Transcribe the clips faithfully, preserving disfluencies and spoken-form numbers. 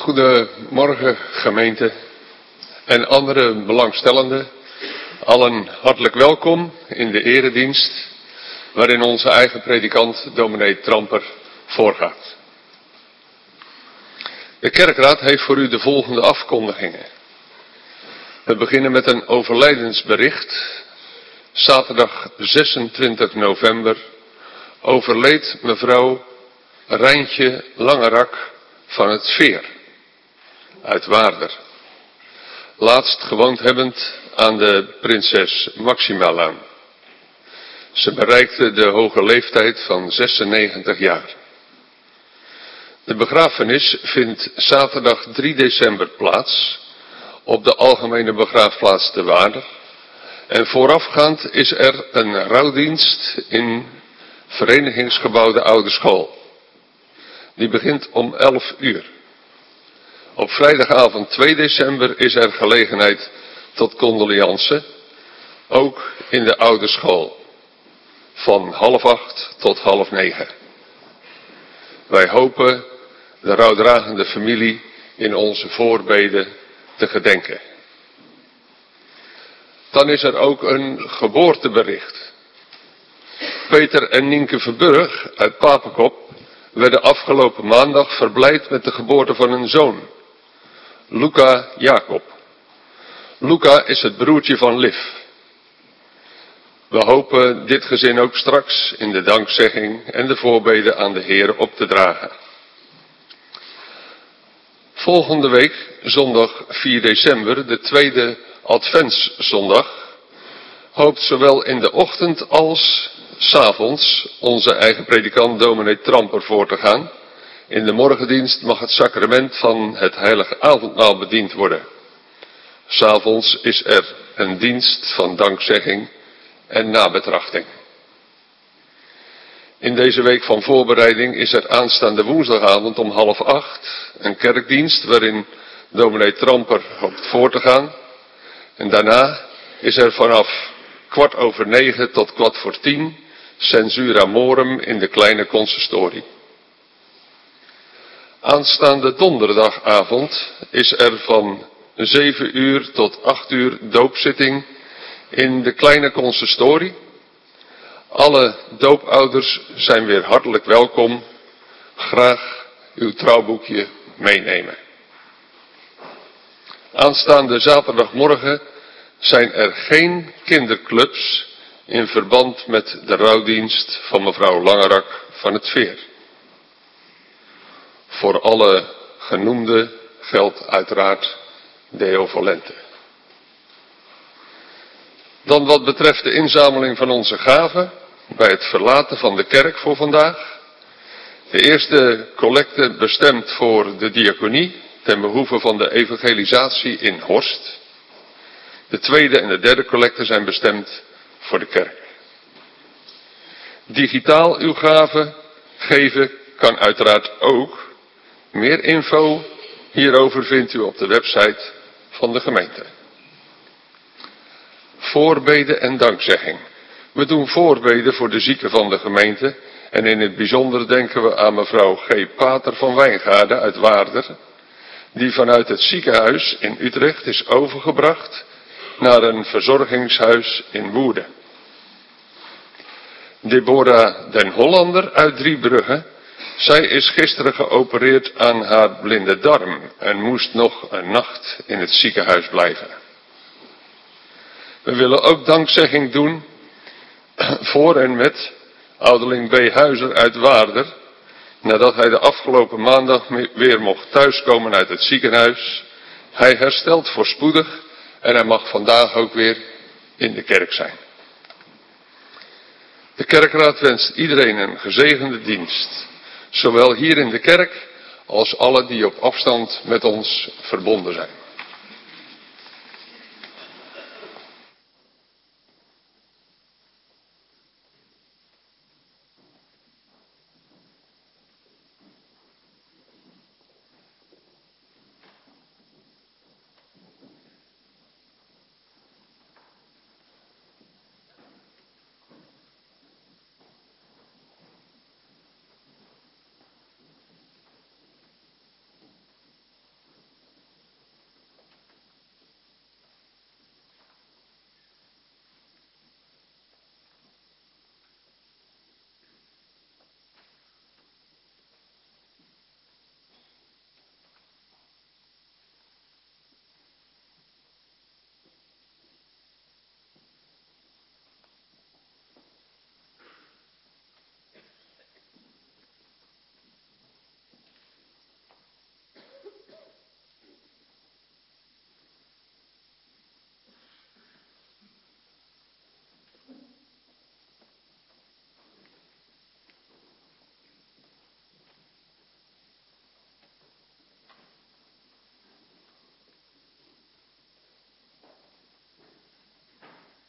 Goedemorgen gemeente en andere belangstellenden. Allen hartelijk welkom in de eredienst waarin onze eigen predikant dominee Tramper voorgaat. De kerkraad heeft voor u de volgende afkondigingen. We beginnen met een overlijdensbericht. Zaterdag zesentwintig november overleed mevrouw Rijntje Langerak van het Veer uit Waarder, laatst gewoond hebbend aan de Prinses Maximalaan. Ze bereikte de hoge leeftijd van zesennegentig jaar. De begrafenis vindt zaterdag drie december plaats op de algemene begraafplaats te Waarder. En voorafgaand is er een rouwdienst in verenigingsgebouw de Oude School. Die begint om elf uur. Op vrijdagavond twee december is er gelegenheid tot condoleance, ook in de Oude School, van half acht tot half negen. Wij hopen de rouwdragende familie in onze voorbeden te gedenken. Dan is er ook een geboortebericht. Peter en Nienke Verburg uit Papekop werden afgelopen maandag verblijd met de geboorte van een zoon, Luca Jacob. Luca is het broertje van Liv. We hopen dit gezin ook straks in de dankzegging en de voorbeden aan de Heer op te dragen. Volgende week, zondag vier december, de tweede adventszondag, hoopt zowel in de ochtend als 's avonds onze eigen predikant dominee Tramper voor te gaan. In de morgendienst mag het sacrament van het heilige avondmaal bediend worden. 'S Avonds is er een dienst van dankzegging en nabetrachting. In deze week van voorbereiding is er aanstaande woensdagavond om half acht een kerkdienst waarin dominee Tramper hoopt voor te gaan. En daarna is er vanaf kwart over negen tot kwart voor tien censura morum in de kleine consistorie. Aanstaande donderdagavond is er van zeven uur tot acht uur doopzitting in de kleine consistorie. Alle doopouders zijn weer hartelijk welkom. Graag uw trouwboekje meenemen. Aanstaande zaterdagmorgen zijn er geen kinderclubs in verband met de rouwdienst van mevrouw Langerak van het Veer. Voor alle genoemde geldt uiteraard Deo volente. Dan wat betreft de inzameling van onze gaven bij het verlaten van de kerk voor vandaag. De eerste collecte bestemd voor de diaconie ten behoeve van de evangelisatie in Horst. De tweede en de derde collecte zijn bestemd voor de kerk. Digitaal uw gaven geven kan uiteraard ook. Meer info hierover vindt u op de website van de gemeente. Voorbeden en dankzegging. We doen voorbeden voor de zieken van de gemeente en in het bijzonder denken we aan mevrouw G. Pater van Wijngaarden uit Waarder, die vanuit het ziekenhuis in Utrecht is overgebracht naar een verzorgingshuis in Woerden. Deborah den Hollander uit Driebrugge. Zij is gisteren geopereerd aan haar blinde darm en moest nog een nacht in het ziekenhuis blijven. We willen ook dankzegging doen voor en met ouderling B. Huizer uit Waarder, nadat hij de afgelopen maandag weer mocht thuiskomen uit het ziekenhuis. Hij herstelt voorspoedig en hij mag vandaag ook weer in de kerk zijn. De kerkraad wenst iedereen een gezegende dienst, zowel hier in de kerk als alle die op afstand met ons verbonden zijn.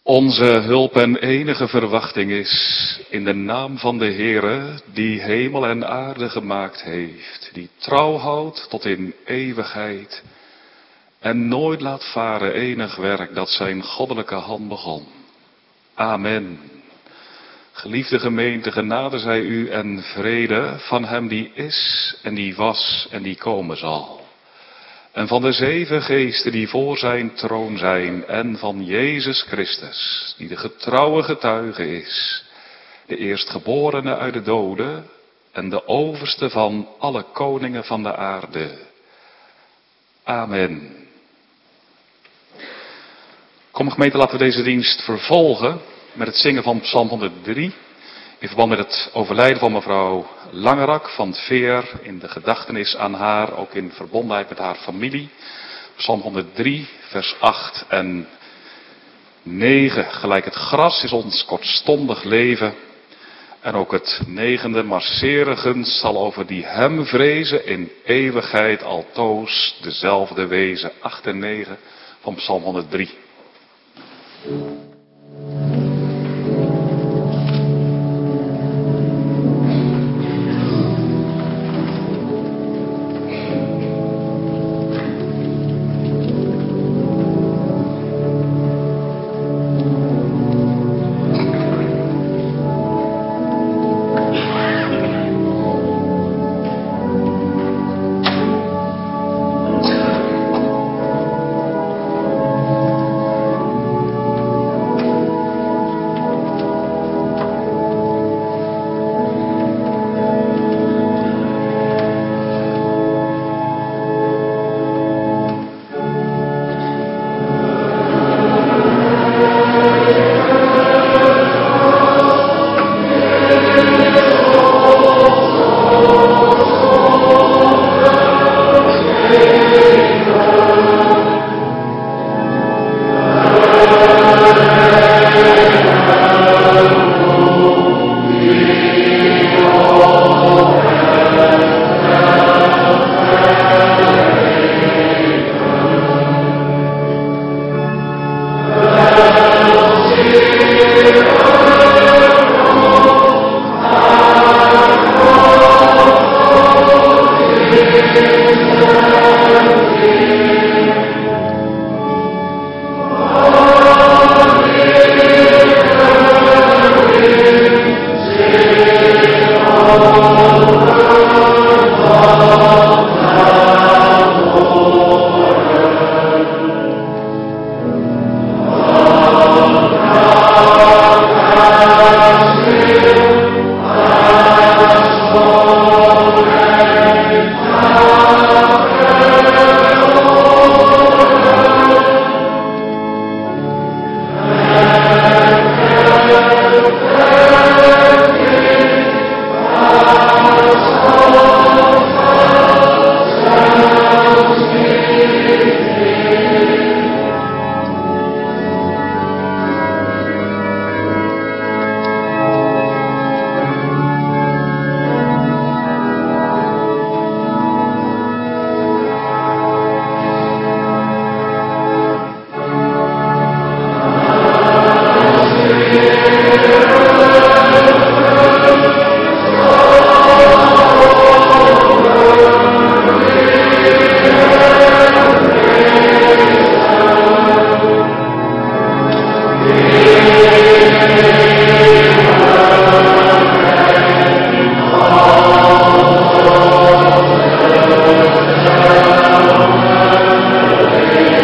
Onze hulp en enige verwachting is in de naam van de Heere, die hemel en aarde gemaakt heeft, die trouw houdt tot in eeuwigheid en nooit laat varen enig werk dat zijn goddelijke hand begon. Amen. Geliefde gemeente, genade zij u en vrede van hem die is en die was en die komen zal. En van de zeven geesten die voor zijn troon zijn en van Jezus Christus, die de getrouwe getuige is, de eerstgeborene uit de doden en de overste van alle koningen van de aarde. Amen. Kom gemeente, laten we deze dienst vervolgen met het zingen van Psalm honderddrie. In verband met het overlijden van mevrouw Langerak van het Veer, in de gedachtenis aan haar, ook in verbondenheid met haar familie. Psalm honderddrie, vers acht en negen. Gelijk het gras is ons kortstondig leven. En ook het negende, maar zere gunst zal over die hem vrezen in eeuwigheid altoos dezelfde wezen. acht en negen van Psalm honderddrie.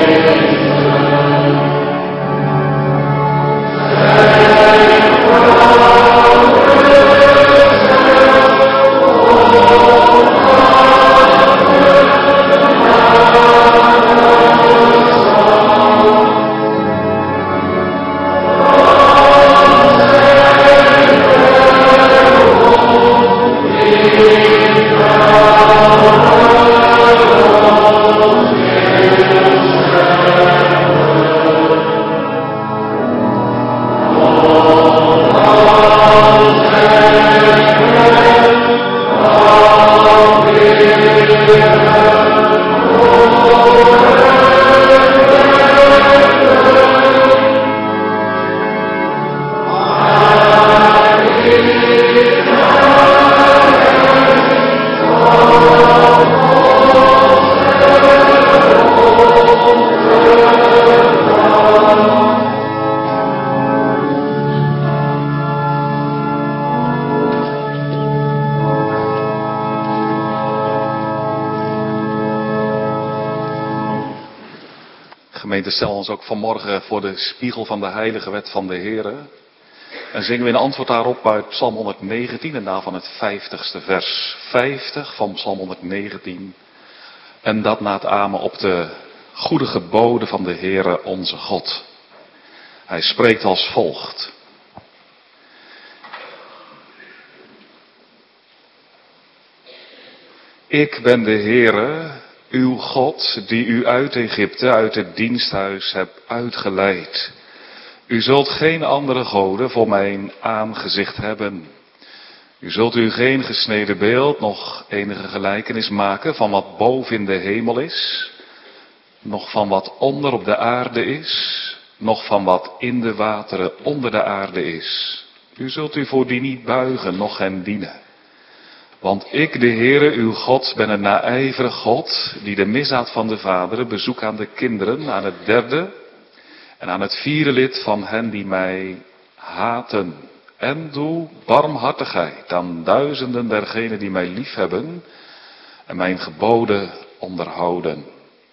Amen. Gemeente, stel ons ook vanmorgen voor de spiegel van de heilige wet van de Heere. En zingen we in antwoord daarop uit Psalm honderdnegentien en daarvan het vijftigste vers. vijftig van Psalm honderdnegentien. En dat na het amen op de goede geboden van de Heere onze God. Hij spreekt als volgt. Ik ben de Heere, uw God, die u uit Egypte, uit het diensthuis hebt uitgeleid. U zult geen andere goden voor mijn aangezicht hebben. U zult u geen gesneden beeld, nog enige gelijkenis maken van wat boven in de hemel is, nog van wat onder op de aarde is, nog van wat in de wateren onder de aarde is. U zult u voor die niet buigen, noch hen dienen. Want ik, de Heere, uw God, ben een naijverig God, die de misdaad van de vaderen bezoekt aan de kinderen, aan het derde en aan het vierde lid van hen die mij haten. En doe barmhartigheid aan duizenden dergenen die mij liefhebben en mijn geboden onderhouden.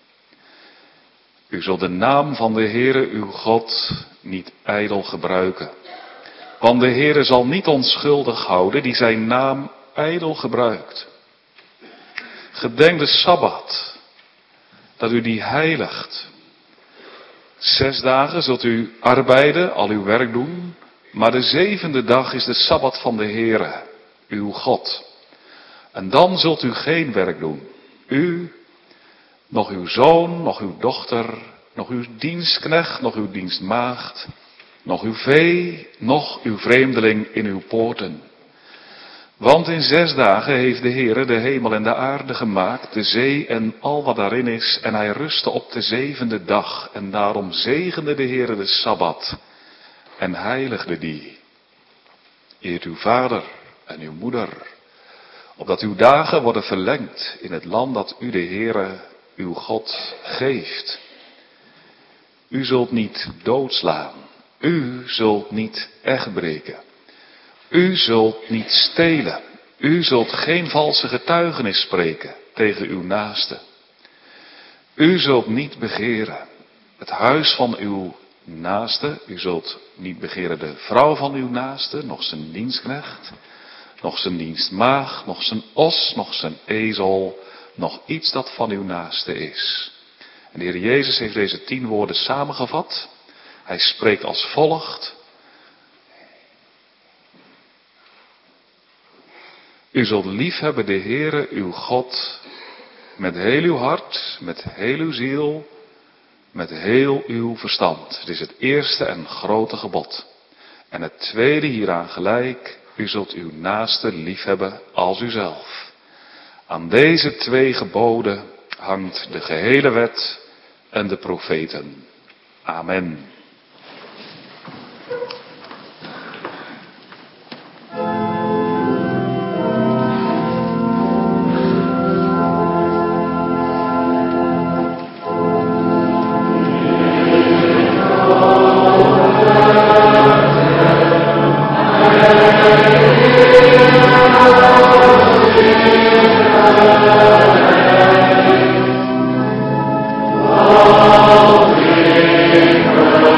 U zult de naam van de Heere, uw God, niet ijdel gebruiken. Want de Heere zal niet onschuldig houden die zijn naam ijdel gebruikt. Gedenk de Sabbat, dat u die heiligt. Zes dagen zult u arbeiden, al uw werk doen, maar de zevende dag is de Sabbat van de Heere, uw God. En dan zult u geen werk doen, u, nog uw zoon, nog uw dochter, nog uw dienstknecht, nog uw dienstmaagd, nog uw vee, nog uw vreemdeling in uw poorten. Want in zes dagen heeft de Heere de hemel en de aarde gemaakt, de zee en al wat daarin is, en hij rustte op de zevende dag. En daarom zegende de Heere de Sabbat en heiligde die. Eert uw vader en uw moeder, opdat uw dagen worden verlengd in het land dat u de Heere, uw God, geeft. U zult niet doodslaan, u zult niet echtbreken. U zult niet stelen. U zult geen valse getuigenis spreken tegen uw naaste. U zult niet begeren het huis van uw naaste. U zult niet begeren de vrouw van uw naaste, nog zijn dienstknecht, nog zijn dienstmaagd, nog zijn os, nog zijn ezel, nog iets dat van uw naaste is. En de Heer Jezus heeft deze tien woorden samengevat. Hij spreekt als volgt. U zult liefhebben de Heere, uw God, met heel uw hart, met heel uw ziel, met heel uw verstand. Dit is het eerste en grote gebod. En het tweede hieraan gelijk, u zult uw naaste liefhebben als uzelf. Aan deze twee geboden hangt de gehele wet en de profeten. Amen. Amen.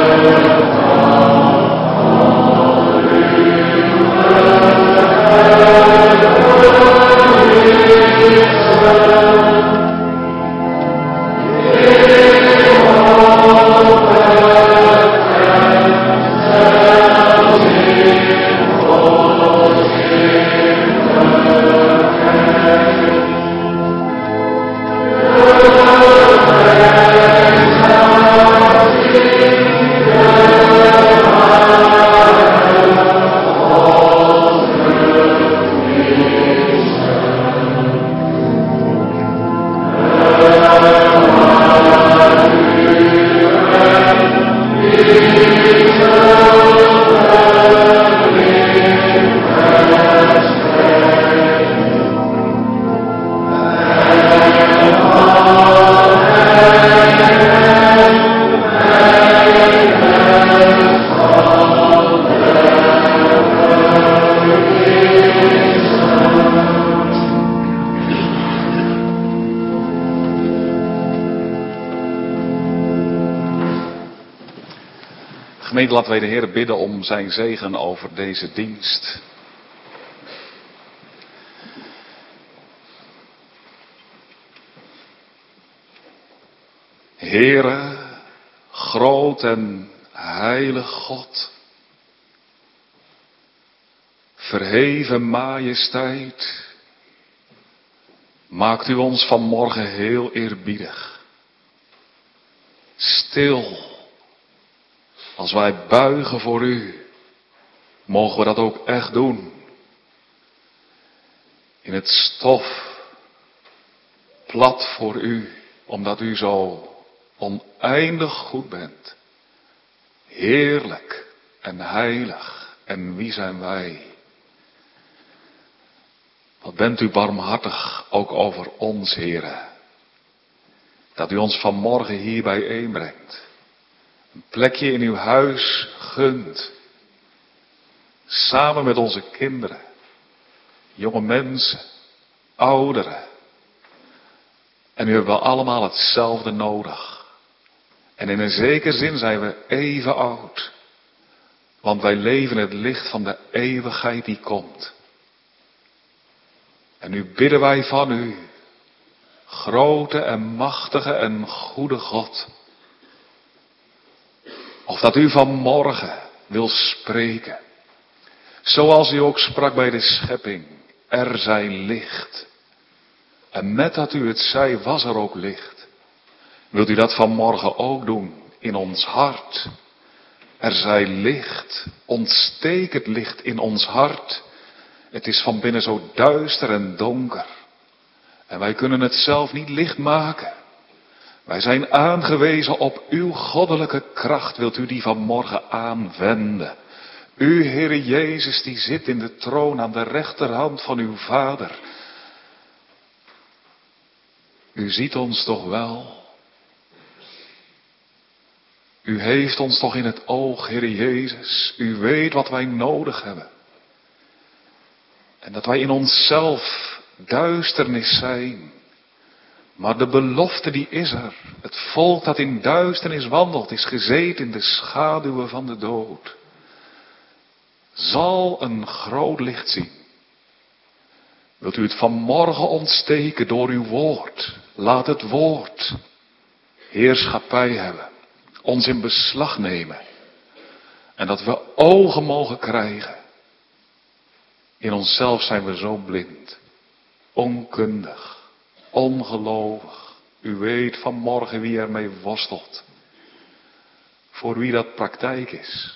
gemeente, laten wij de Heer bidden om zijn zegen over deze dienst. Heere, groot en heilig God, verheven majesteit, maakt u ons vanmorgen heel eerbiedig. Stil, als wij buigen voor u, mogen we dat ook echt doen. In het stof, plat voor u, omdat u zo oneindig goed bent. Heerlijk en heilig. En wie zijn wij? Wat bent u barmhartig ook over ons, Heere. Dat u ons vanmorgen hier bijeenbrengt. Een plekje in uw huis gunt. Samen met onze kinderen. Jonge mensen. Ouderen. En nu hebben we allemaal hetzelfde nodig. En in een zekere zin zijn we even oud. Want wij leven het licht van de eeuwigheid die komt. En nu bidden wij van u, grote en machtige en goede God. Of dat u vanmorgen wil spreken. Zoals u ook sprak bij de schepping. Er zij licht. En met dat u het zei, was er ook licht. Wilt u dat vanmorgen ook doen in ons hart? Er zij licht, ontsteek het licht in ons hart. Het is van binnen zo duister en donker. En wij kunnen het zelf niet licht maken. Wij zijn aangewezen op uw goddelijke kracht. Wilt u die vanmorgen aanwenden? U, Heere Jezus, die zit in de troon aan de rechterhand van uw Vader. U ziet ons toch wel? U heeft ons toch in het oog, Heere Jezus. U weet wat wij nodig hebben. En dat wij in onszelf duisternis zijn. Maar de belofte die is er. Het volk dat in duisternis wandelt, is gezeten in de schaduwen van de dood. Zal een groot licht zien. Wilt u het vanmorgen ontsteken door uw woord? Laat het woord heerschappij hebben. Ons in beslag nemen. En dat we ogen mogen krijgen. In onszelf zijn we zo blind. Onkundig. Ongelovig. U weet vanmorgen wie ermee worstelt. Voor wie dat praktijk is.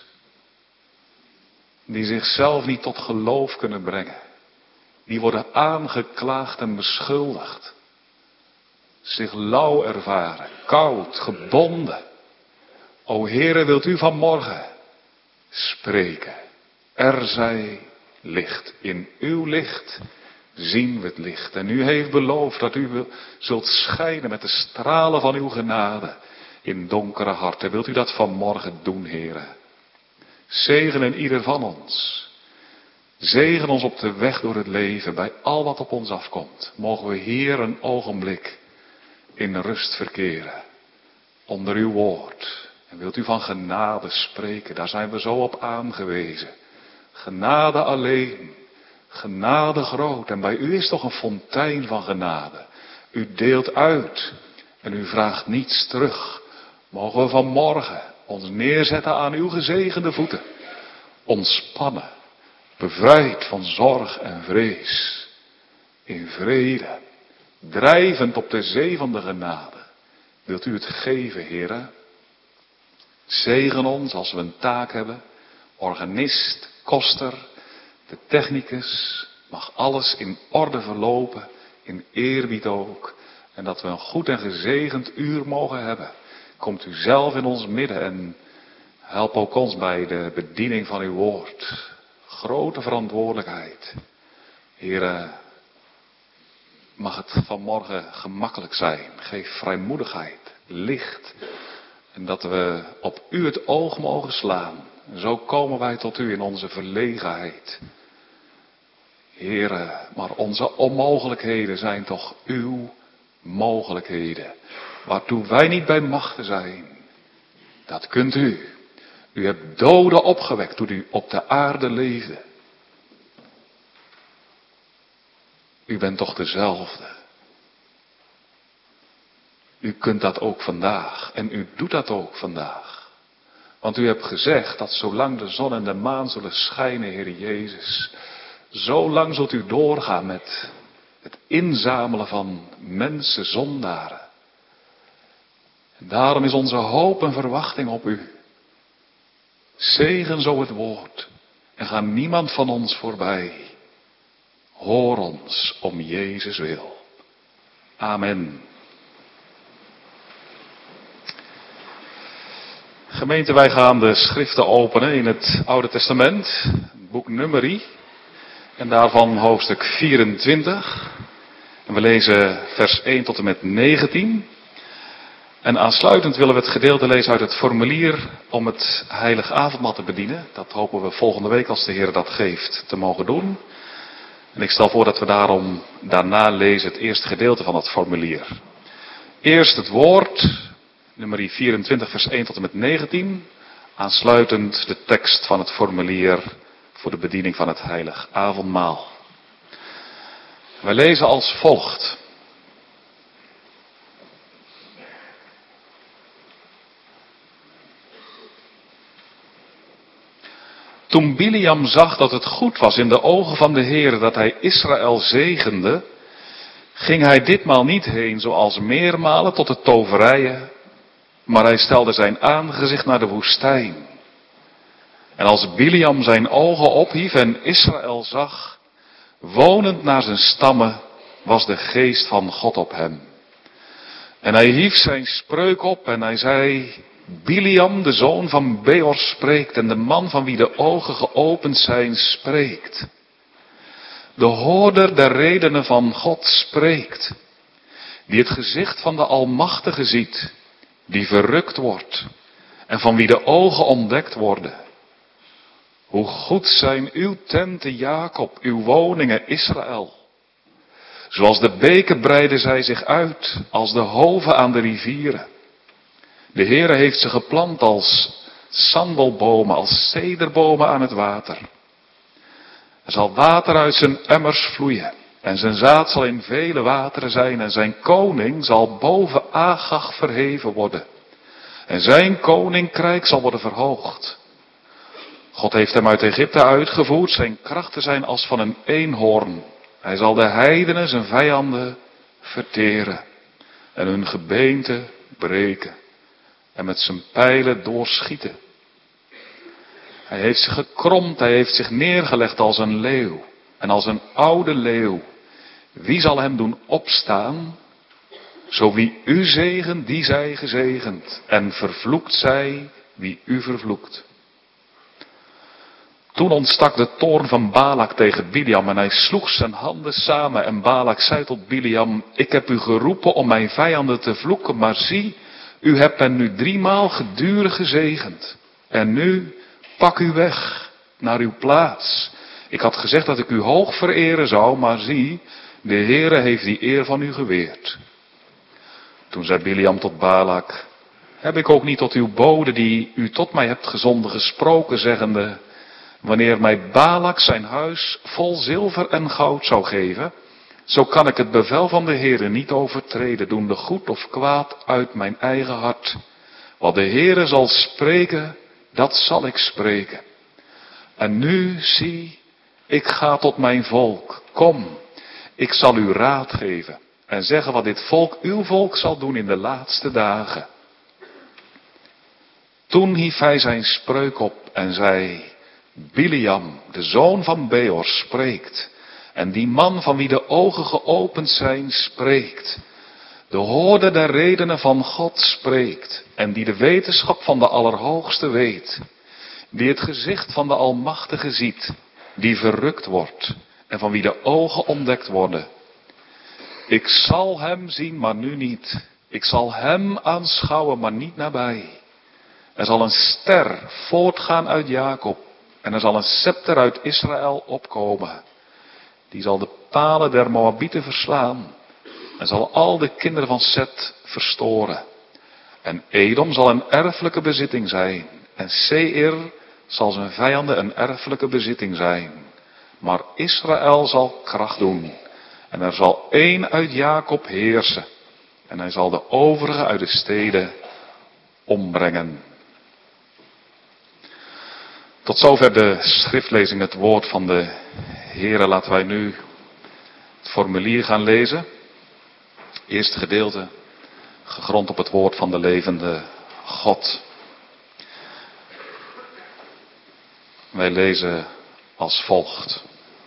Die zichzelf niet tot geloof kunnen brengen. Die worden aangeklaagd en beschuldigd. Zich lauw ervaren. Koud. Gebonden. O Heere, wilt u vanmorgen spreken. Er zij licht. In uw licht zien we het licht. En u heeft beloofd dat u zult schijnen met de stralen van uw genade in donkere harten. Wilt u dat vanmorgen doen, Heere? Zegenen ieder van ons. Zegen ons op de weg door het leven, bij al wat op ons afkomt. Mogen we hier een ogenblik in rust verkeren. Onder uw woord. En wilt u van genade spreken, daar zijn we zo op aangewezen. Genade alleen. Genade groot. En bij u is toch een fontein van genade. U deelt uit. En u vraagt niets terug. Mogen we vanmorgen ons neerzetten aan uw gezegende voeten. Ontspannen. Bevrijd van zorg en vrees. In vrede. Drijvend op de zee van de genade. Wilt u het geven, Heere? Zegen ons als we een taak hebben. Organist, koster, de technicus. Mag alles in orde verlopen. In eerbied ook. En dat we een goed en gezegend uur mogen hebben. Komt u zelf in ons midden en help ook ons bij de bediening van uw woord. Grote verantwoordelijkheid. Heere, mag het vanmorgen gemakkelijk zijn. Geef vrijmoedigheid, licht. En dat we op u het oog mogen slaan. En zo komen wij tot u in onze verlegenheid. Heere, maar onze onmogelijkheden zijn toch uw mogelijkheden. Waartoe wij niet bij machten zijn. Dat kunt u. U hebt doden opgewekt toen u op de aarde leefde. U bent toch dezelfde. U kunt dat ook vandaag. En u doet dat ook vandaag. Want u hebt gezegd dat zolang de zon en de maan zullen schijnen, Heer Jezus, zolang zult u doorgaan met het inzamelen van mensen, zondaren. En daarom is onze hoop en verwachting op u. Zegen zo het woord en ga niemand van ons voorbij. Hoor ons om Jezus wil. Amen. Gemeente, wij gaan de schriften openen in het Oude Testament, het boek Numeri, en daarvan hoofdstuk vierentwintig. En we lezen vers één tot en met negentien. En aansluitend willen we het gedeelte lezen uit het formulier om het heilige avondmaal te bedienen. Dat hopen we volgende week, als de Heer dat geeft, te mogen doen. En ik stel voor dat we daarom daarna lezen het eerste gedeelte van het formulier. Eerst het woord, nummer vierentwintig, vers één tot en met negentien. Aansluitend de tekst van het formulier voor de bediening van het heilig avondmaal. Wij lezen als volgt. Toen Biliam zag dat het goed was in de ogen van de Heer dat hij Israël zegende, ging hij ditmaal niet heen zoals meermalen tot de toverijen, maar hij stelde zijn aangezicht naar de woestijn. En als Biliam zijn ogen ophief en Israël zag, wonend naar zijn stammen, was de geest van God op hem. En hij hief zijn spreuk op en hij zei, Biliam, de zoon van Beor, spreekt en de man van wie de ogen geopend zijn, spreekt. De hoorder der redenen van God spreekt, die het gezicht van de Almachtige ziet, die verrukt wordt en van wie de ogen ontdekt worden. Hoe goed zijn uw tenten, Jacob, uw woningen, Israël. Zoals de beken breiden zij zich uit, als de hoven aan de rivieren. De Heere heeft ze geplant als sandelbomen, als cederbomen aan het water. Er zal water uit zijn emmers vloeien, en zijn zaad zal in vele wateren zijn, en zijn koning zal boven Agag verheven worden. En zijn koninkrijk zal worden verhoogd. God heeft hem uit Egypte uitgevoerd, zijn krachten zijn als van een eenhoorn. Hij zal de heidenen, zijn vijanden, verteren en hun gebeente breken en met zijn pijlen doorschieten. Hij heeft zich gekromd, hij heeft zich neergelegd als een leeuw en als een oude leeuw. Wie zal hem doen opstaan? Zo wie u zegent, die zij gezegend, en vervloekt zij wie u vervloekt. Toen ontstak de toorn van Balak tegen Biliam en hij sloeg zijn handen samen en Balak zei tot Biliam, ik heb u geroepen om mijn vijanden te vloeken, maar zie, u hebt hen nu driemaal gedurig gezegend. En nu, pak u weg naar uw plaats. Ik had gezegd dat ik u hoog vereren zou, maar zie, de Heere heeft die eer van u geweerd. Toen zei Biliam tot Balak, heb ik ook niet tot uw bode die u tot mij hebt gezonden gesproken, zeggende, wanneer mij Balak zijn huis vol zilver en goud zou geven, zo kan ik het bevel van de Heere niet overtreden, doende goed of kwaad uit mijn eigen hart. Wat de Heere zal spreken, dat zal ik spreken. En nu, zie, ik ga tot mijn volk. Kom, ik zal u raad geven en zeggen wat dit volk, uw volk, zal doen in de laatste dagen. Toen hief hij zijn spreuk op en zei, Biliam, de zoon van Beor, spreekt. En die man van wie de ogen geopend zijn, spreekt. De hoorder der redenen van God spreekt. En die de wetenschap van de Allerhoogste weet. Die het gezicht van de Almachtige ziet. Die verrukt wordt. En van wie de ogen ontdekt worden. Ik zal hem zien, maar nu niet. Ik zal hem aanschouwen, maar niet nabij. Er zal een ster voortgaan uit Jacob. En er zal een scepter uit Israël opkomen. Die zal de palen der Moabieten verslaan. En zal al de kinderen van Set verstoren. En Edom zal een erfelijke bezitting zijn. en Seir zal zijn vijanden een erfelijke bezitting zijn. Maar Israël zal kracht doen. En er zal één uit Jacob heersen. En hij zal de overige uit de steden ombrengen. Tot zover de schriftlezing, het woord van de Heere. Laten wij nu het formulier gaan lezen. Eerste gedeelte, gegrond op het woord van de levende God. Wij lezen als volgt.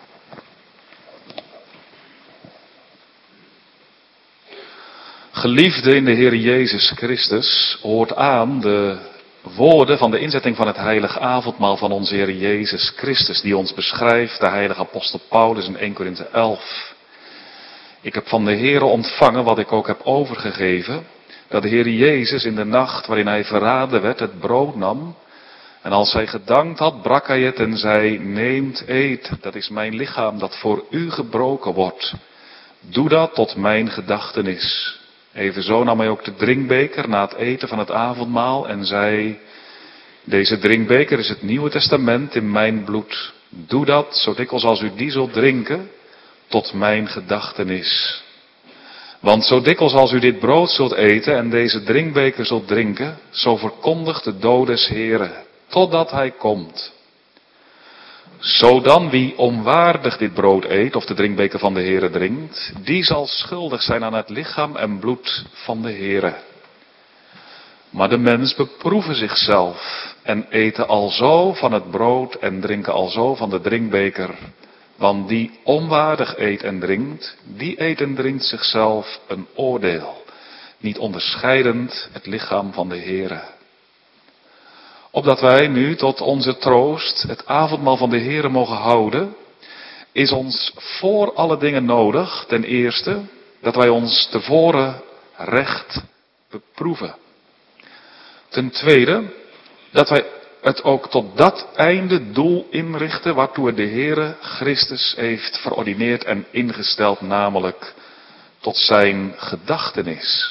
Geliefde in de Heer Jezus Christus, hoort aan de woorden van de inzetting van het heilige avondmaal van onze Heer Jezus Christus, die ons beschrijft, de heilige apostel Paulus in Eerste Korinthe elf. Ik heb van de Heere ontvangen wat ik ook heb overgegeven, dat de Heer Jezus in de nacht waarin hij verraden werd het brood nam, en als hij gedankt had, brak hij het en zei, neemt, eet, dat is mijn lichaam dat voor u gebroken wordt. Doe dat tot mijn gedachtenis. Evenzo nam hij ook de drinkbeker na het eten van het avondmaal en zei, deze drinkbeker is het Nieuwe Testament in mijn bloed. Doe dat, zo dikwijls als u die zult drinken, tot mijn gedachtenis. Want zo dikwijls als u dit brood zult eten en deze drinkbeker zult drinken, zo verkondigt de dood des Heren, totdat hij komt. Zo dan wie onwaardig dit brood eet of de drinkbeker van de Heere drinkt, die zal schuldig zijn aan het lichaam en bloed van de Heere. Maar de mens beproeven zichzelf en eten alzo van het brood en drinken alzo van de drinkbeker. Want die onwaardig eet en drinkt, die eet en drinkt zichzelf een oordeel, niet onderscheidend het lichaam van de Heere. Opdat wij nu tot onze troost het avondmaal van de Heere mogen houden, is ons voor alle dingen nodig, ten eerste, dat wij ons tevoren recht beproeven. Ten tweede, dat wij het ook tot dat einde doel inrichten waartoe de Heere Christus heeft verordineerd en ingesteld, namelijk tot zijn gedachtenis.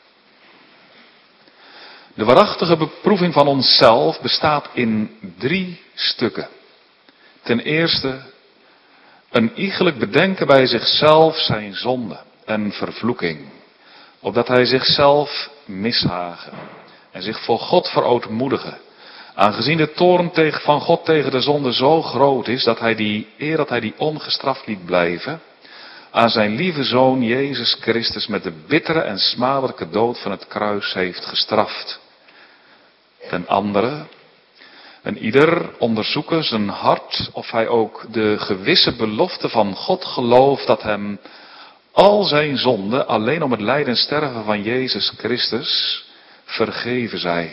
De waarachtige beproeving van onszelf bestaat in drie stukken. Ten eerste, een iegelijk bedenken bij zichzelf zijn zonde en vervloeking, opdat hij zichzelf mishagen en zich voor God verootmoedigen, aangezien de toorn tegen, van God tegen de zonde zo groot is, dat hij die, eer dat hij die ongestraft liet blijven, aan zijn lieve Zoon Jezus Christus met de bittere en smadelijke dood van het kruis heeft gestraft. Ten andere, en ieder onderzoeken zijn hart of hij ook de gewisse belofte van God gelooft dat hem al zijn zonden alleen om het lijden en sterven van Jezus Christus vergeven zijn.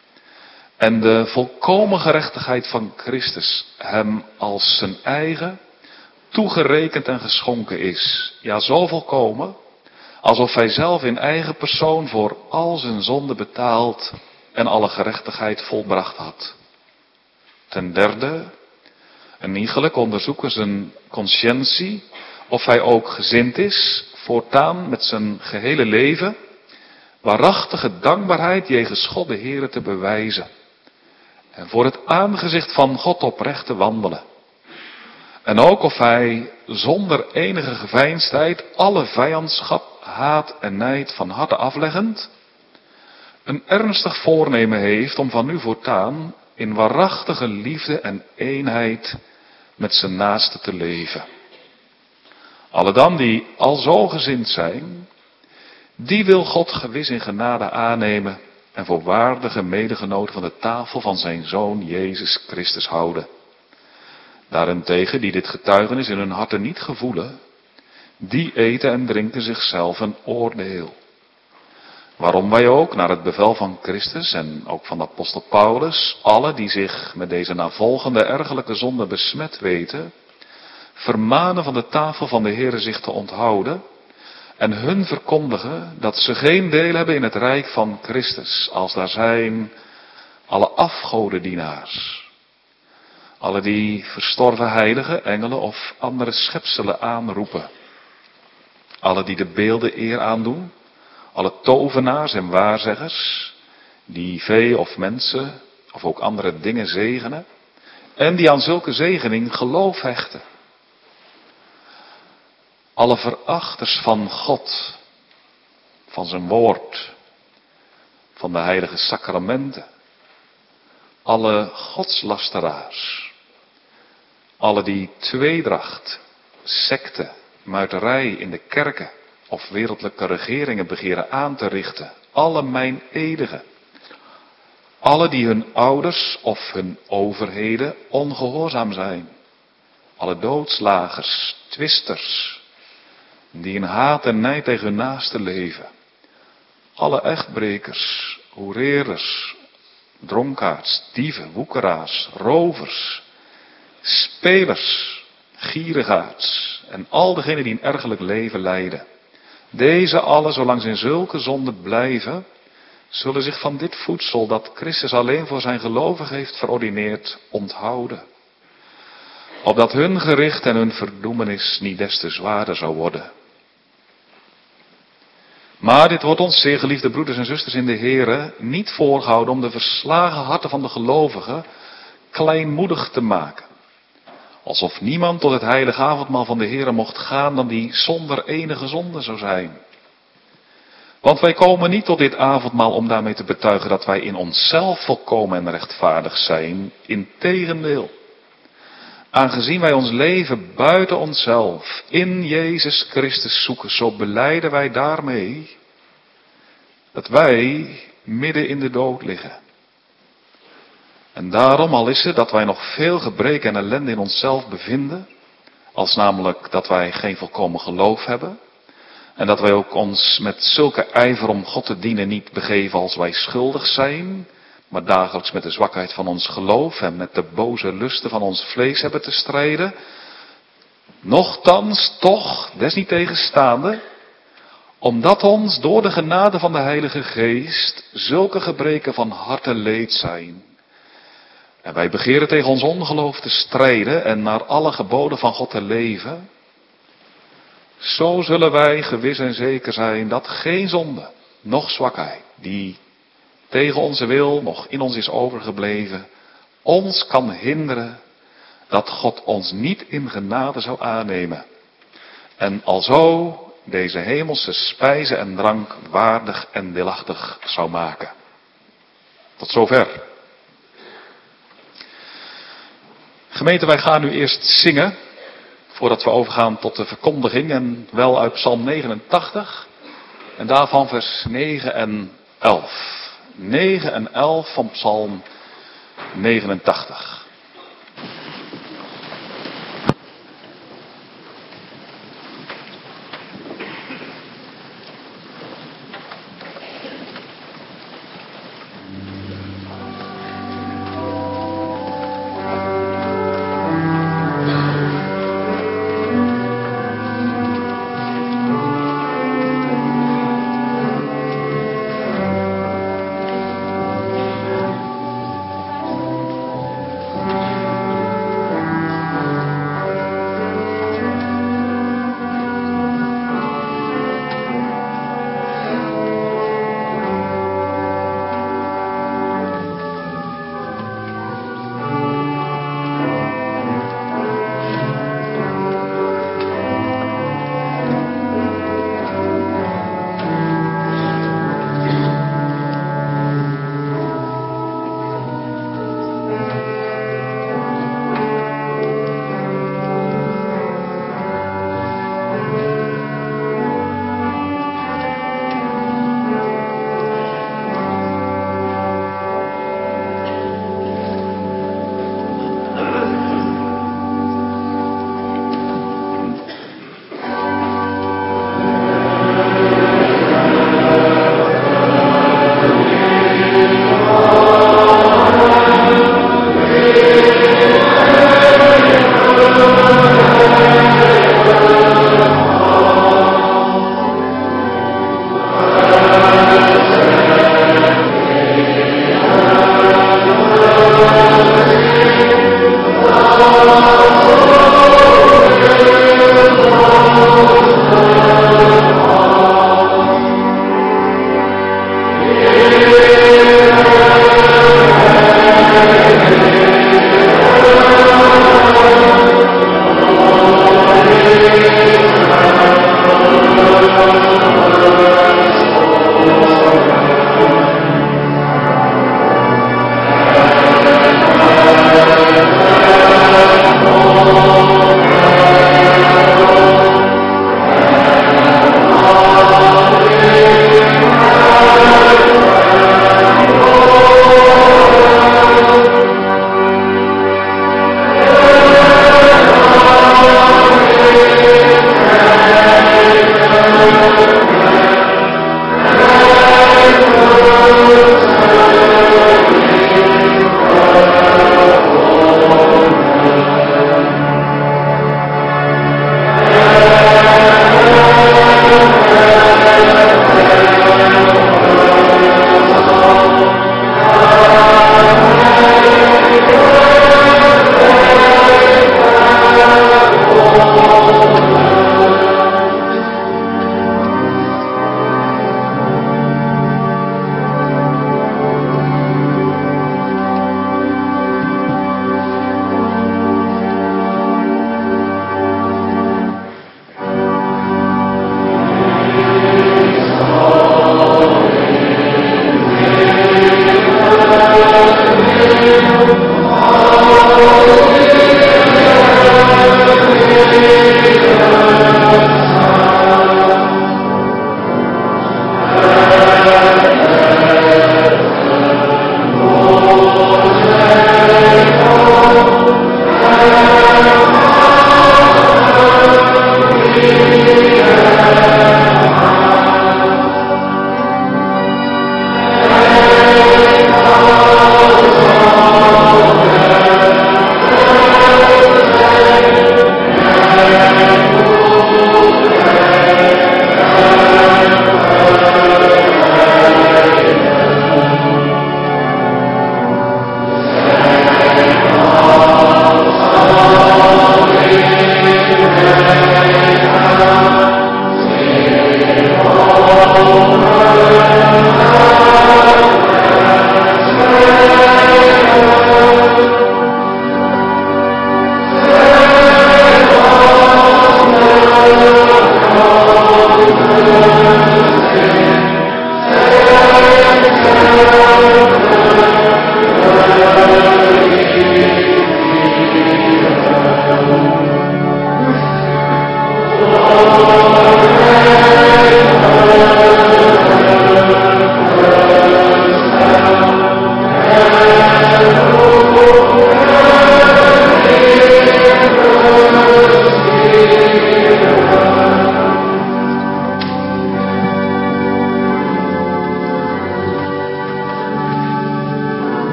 En de volkomen gerechtigheid van Christus hem als zijn eigen toegerekend en geschonken is. Ja, zo volkomen, alsof hij zelf in eigen persoon voor al zijn zonden betaald en alle gerechtigheid volbracht had. Ten derde, een iegelijk onderzoeken zijn conscientie, of hij ook gezind is, voortaan met zijn gehele leven, waarachtige dankbaarheid jegens God de Heere te bewijzen. En voor het aangezicht van God oprecht te wandelen. En ook of hij zonder enige geveinsdheid alle vijandschap, haat en nijd van harte afleggend, een ernstig voornemen heeft om van nu voortaan in waarachtige liefde en eenheid met zijn naaste te leven. Alle dan die al zo gezind zijn, die wil God gewis in genade aannemen en voor waardige medegenoten van de tafel van zijn Zoon Jezus Christus houden. Daarentegen die dit getuigenis in hun harten niet gevoelen, die eten en drinken zichzelf een oordeel. Waarom wij ook, naar het bevel van Christus en ook van de apostel Paulus, alle die zich met deze navolgende ergelijke zonde besmet weten, vermanen van de tafel van de Heere zich te onthouden en hun verkondigen dat ze geen deel hebben in het rijk van Christus, als daar zijn alle afgodendienaars, alle die verstorven heiligen, engelen of andere schepselen aanroepen, alle die de beelden eer aandoen, alle tovenaars en waarzeggers, die vee of mensen of ook andere dingen zegenen en die aan zulke zegening geloof hechten. Alle verachters van God, van zijn woord, van de heilige sacramenten, alle godslasteraars, alle die tweedracht, sekte, muiterij in de kerken of wereldlijke regeringen begeren aan te richten, alle meineedigen, alle die hun ouders of hun overheden ongehoorzaam zijn, alle doodslagers, twisters, die in haat en nijd tegen hun naaste leven, alle echtbrekers, hoereerders, dronkaards, dieven, woekeraars, rovers, spelers, gierigaards en al degenen die een ergerlijk leven leiden. Deze allen, zolang ze in zulke zonde blijven, zullen zich van dit voedsel dat Christus alleen voor zijn gelovigen heeft verordineerd, onthouden. Opdat hun gericht en hun verdoemenis niet des te zwaarder zou worden. Maar dit wordt ons, zeer geliefde broeders en zusters in de Here, niet voorgehouden om de verslagen harten van de gelovigen kleinmoedig te maken. Alsof niemand tot het heilige avondmaal van de Here mocht gaan dan die zonder enige zonde zou zijn. Want wij komen niet tot dit avondmaal om daarmee te betuigen dat wij in onszelf volkomen en rechtvaardig zijn. Integendeel. Aangezien wij ons leven buiten onszelf in Jezus Christus zoeken, zo belijden wij daarmee dat wij midden in de dood liggen. En daarom, al is het dat wij nog veel gebreken en ellende in onszelf bevinden, als namelijk dat wij geen volkomen geloof hebben, en dat wij ook ons met zulke ijver om God te dienen niet begeven als wij schuldig zijn, maar dagelijks met de zwakheid van ons geloof en met de boze lusten van ons vlees hebben te strijden. Nochtans, toch, desniettegenstaande, omdat ons door de genade van de Heilige Geest zulke gebreken van harte leed zijn. En wij begeren tegen ons ongeloof te strijden en naar alle geboden van God te leven. Zo zullen wij gewis en zeker zijn dat geen zonde, noch zwakheid, die tegen onze wil nog in ons is overgebleven, ons kan hinderen dat God ons niet in genade zou aannemen. En alzo deze hemelse spijze en drank waardig en deelachtig zou maken. Tot zover. Gemeente, wij gaan nu eerst zingen, voordat we overgaan tot de verkondiging, en wel uit Psalm negenentachtig, en daarvan vers negen en elf. negen en elf van Psalm negenentachtig. Thank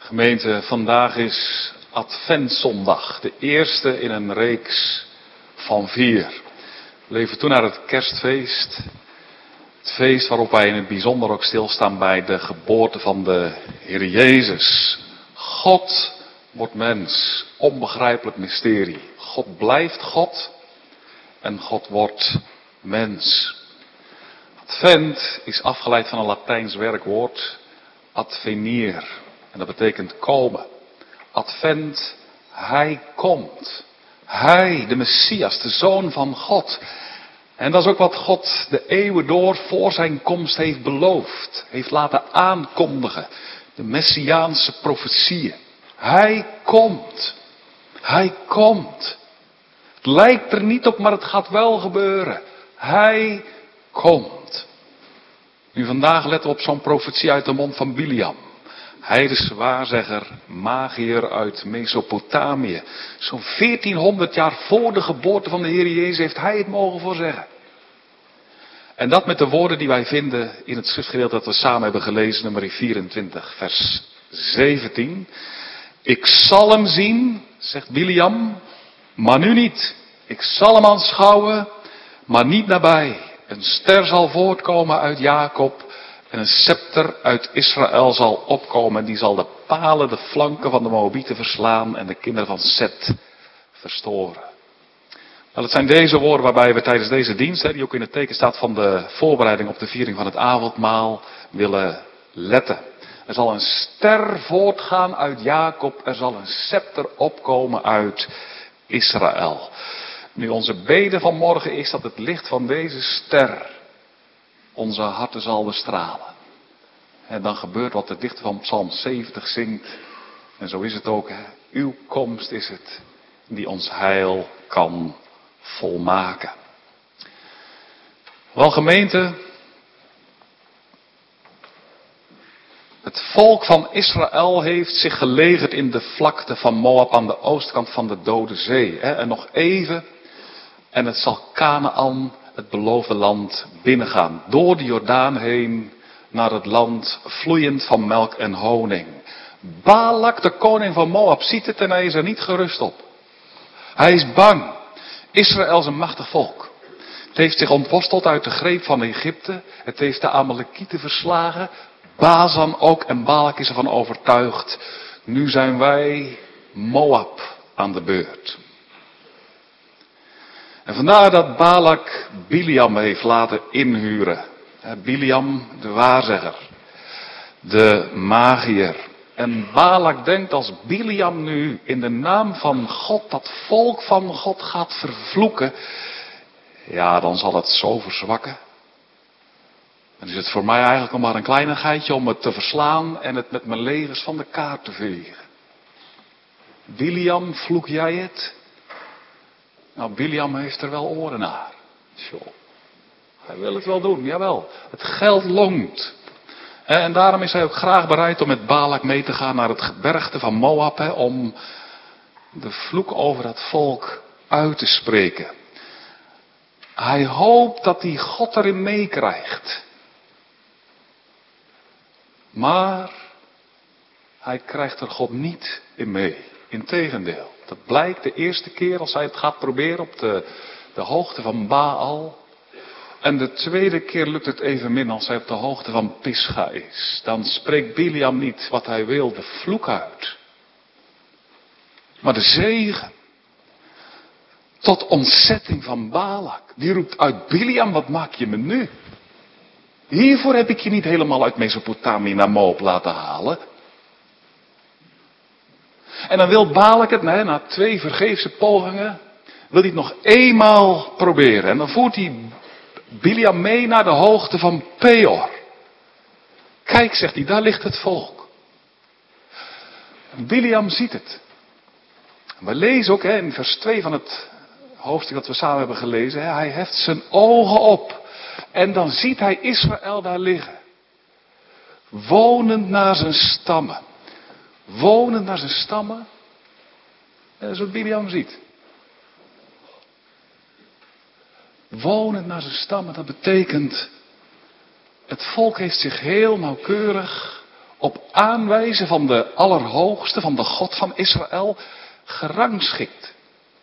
Gemeente, vandaag is Adventszondag, de eerste in een reeks van vier. We leven toe naar het kerstfeest. Het feest waarop wij in het bijzonder ook stilstaan bij de geboorte van de Heer Jezus. God wordt mens, onbegrijpelijk mysterie. God blijft God en God wordt mens. Advent is afgeleid van een Latijns werkwoord advenire. En dat betekent komen. Advent, hij komt. Hij, de Messias, de Zoon van God. En dat is ook wat God de eeuwen door voor zijn komst heeft beloofd. Heeft laten aankondigen. De Messiaanse profetieën. Hij komt. Hij komt. Het lijkt er niet op, maar het gaat wel gebeuren. Hij komt. Nu vandaag letten we op zo'n profetie uit de mond van Biliam. Heidense waarzegger, magiër uit Mesopotamië. Zo'n veertienhonderd jaar voor de geboorte van de Heer Jezus heeft hij het mogen voorzeggen. En dat met de woorden die wij vinden in het schriftgedeelte dat we samen hebben gelezen, nummer vierentwintig, vers zeventien. Ik zal hem zien, zegt Biliam, maar nu niet. Ik zal hem aanschouwen, maar niet nabij. Een ster zal voortkomen uit Jacob. En een scepter uit Israël zal opkomen. Die zal de palen, de flanken van de Moabieten verslaan. En de kinderen van Set verstoren. Nou, het zijn deze woorden waarbij we tijdens deze dienst, die ook in het teken staat van de voorbereiding op de viering van het avondmaal, willen letten. Er zal een ster voortgaan uit Jacob. Er zal een scepter opkomen uit Israël. Nu, onze bede van morgen is dat het licht van deze ster onze harten zal bestralen. En dan gebeurt wat de dichter van Psalm zeventig zingt. En zo is het ook. Hè? Uw komst is het die ons heil kan volmaken. Wel gemeente. Het volk van Israël heeft zich gelegerd in de vlakte van Moab aan de oostkant van de Dode Zee. Hè? En nog even. En het zal Kanaan, het beloofde land, binnengaan. Door de Jordaan heen naar het land vloeiend van melk en honing. Balak, de koning van Moab, ziet het en hij is er niet gerust op. Hij is bang. Israël is een machtig volk. Het heeft zich ontworsteld uit de greep van Egypte. Het heeft de Amalekieten verslagen. Bazan ook en Balak is ervan overtuigd. Nu zijn wij Moab aan de beurt. En vandaar dat Balak Biliam heeft laten inhuren. Biliam, de waarzegger. De magiër. En Balak denkt als Biliam nu in de naam van God dat volk van God gaat vervloeken. Ja, dan zal het zo verzwakken. Dan is het voor mij eigenlijk nog maar een kleinigheidje om het te verslaan en het met mijn legers van de kaart te vegen. Biliam, vloek jij het? Nou, Biliam heeft er wel oren naar. Zo. Hij wil het wel doen, jawel. Het geld longt. En daarom is hij ook graag bereid om met Balak mee te gaan naar het gebergte van Moab. Hè, om de vloek over dat volk uit te spreken. Hij hoopt dat hij God erin meekrijgt. Maar hij krijgt er God niet in mee. Integendeel. Dat blijkt de eerste keer als hij het gaat proberen op de, de hoogte van Baal. En de tweede keer lukt het evenmin als hij op de hoogte van Pisga is. Dan spreekt Biliam niet wat hij wil, de vloek uit. Maar de zegen. Tot ontzetting van Balak. Die roept uit: Biliam, wat maak je me nu? Hiervoor heb ik je niet helemaal uit Mesopotamië naar Moab laten halen. En dan wil Balak het, nee, na twee vergeefse pogingen, wil hij het nog eenmaal proberen. En dan voert hij Biliam mee naar de hoogte van Peor. Kijk, zegt hij, daar ligt het volk. En Biliam ziet het. We lezen ook hè, in vers twee van het hoofdstuk dat we samen hebben gelezen. Hè, hij heft zijn ogen op. En dan ziet hij Israël daar liggen. Wonend naar zijn stammen. Wonend naar zijn stammen. Dat is wat Biliam ziet. Wonend naar zijn stammen, dat betekent... Het volk heeft zich heel nauwkeurig op aanwijzen van de Allerhoogste, van de God van Israël, gerangschikt.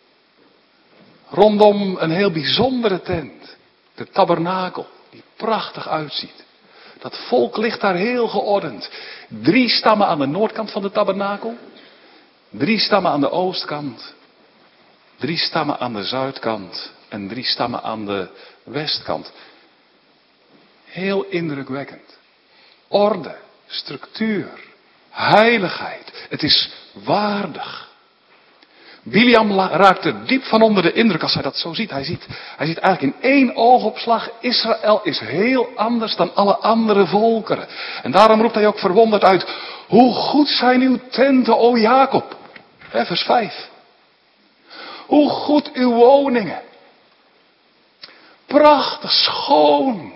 Rondom een heel bijzondere tent. De tabernakel, die prachtig uitziet. Dat volk ligt daar heel geordend. Drie stammen aan de noordkant van de tabernakel. Drie stammen aan de oostkant. Drie stammen aan de zuidkant. En drie stammen aan de westkant. Heel indrukwekkend. Orde, structuur, heiligheid. Het is waardig. Bileam raakt er diep van onder de indruk als hij dat zo ziet. Hij ziet, hij ziet eigenlijk in één oogopslag, Israël is heel anders dan alle andere volkeren. En daarom roept hij ook verwonderd uit, hoe goed zijn uw tenten, o Jacob. He, vers vijf. Hoe goed uw woningen. Prachtig, schoon.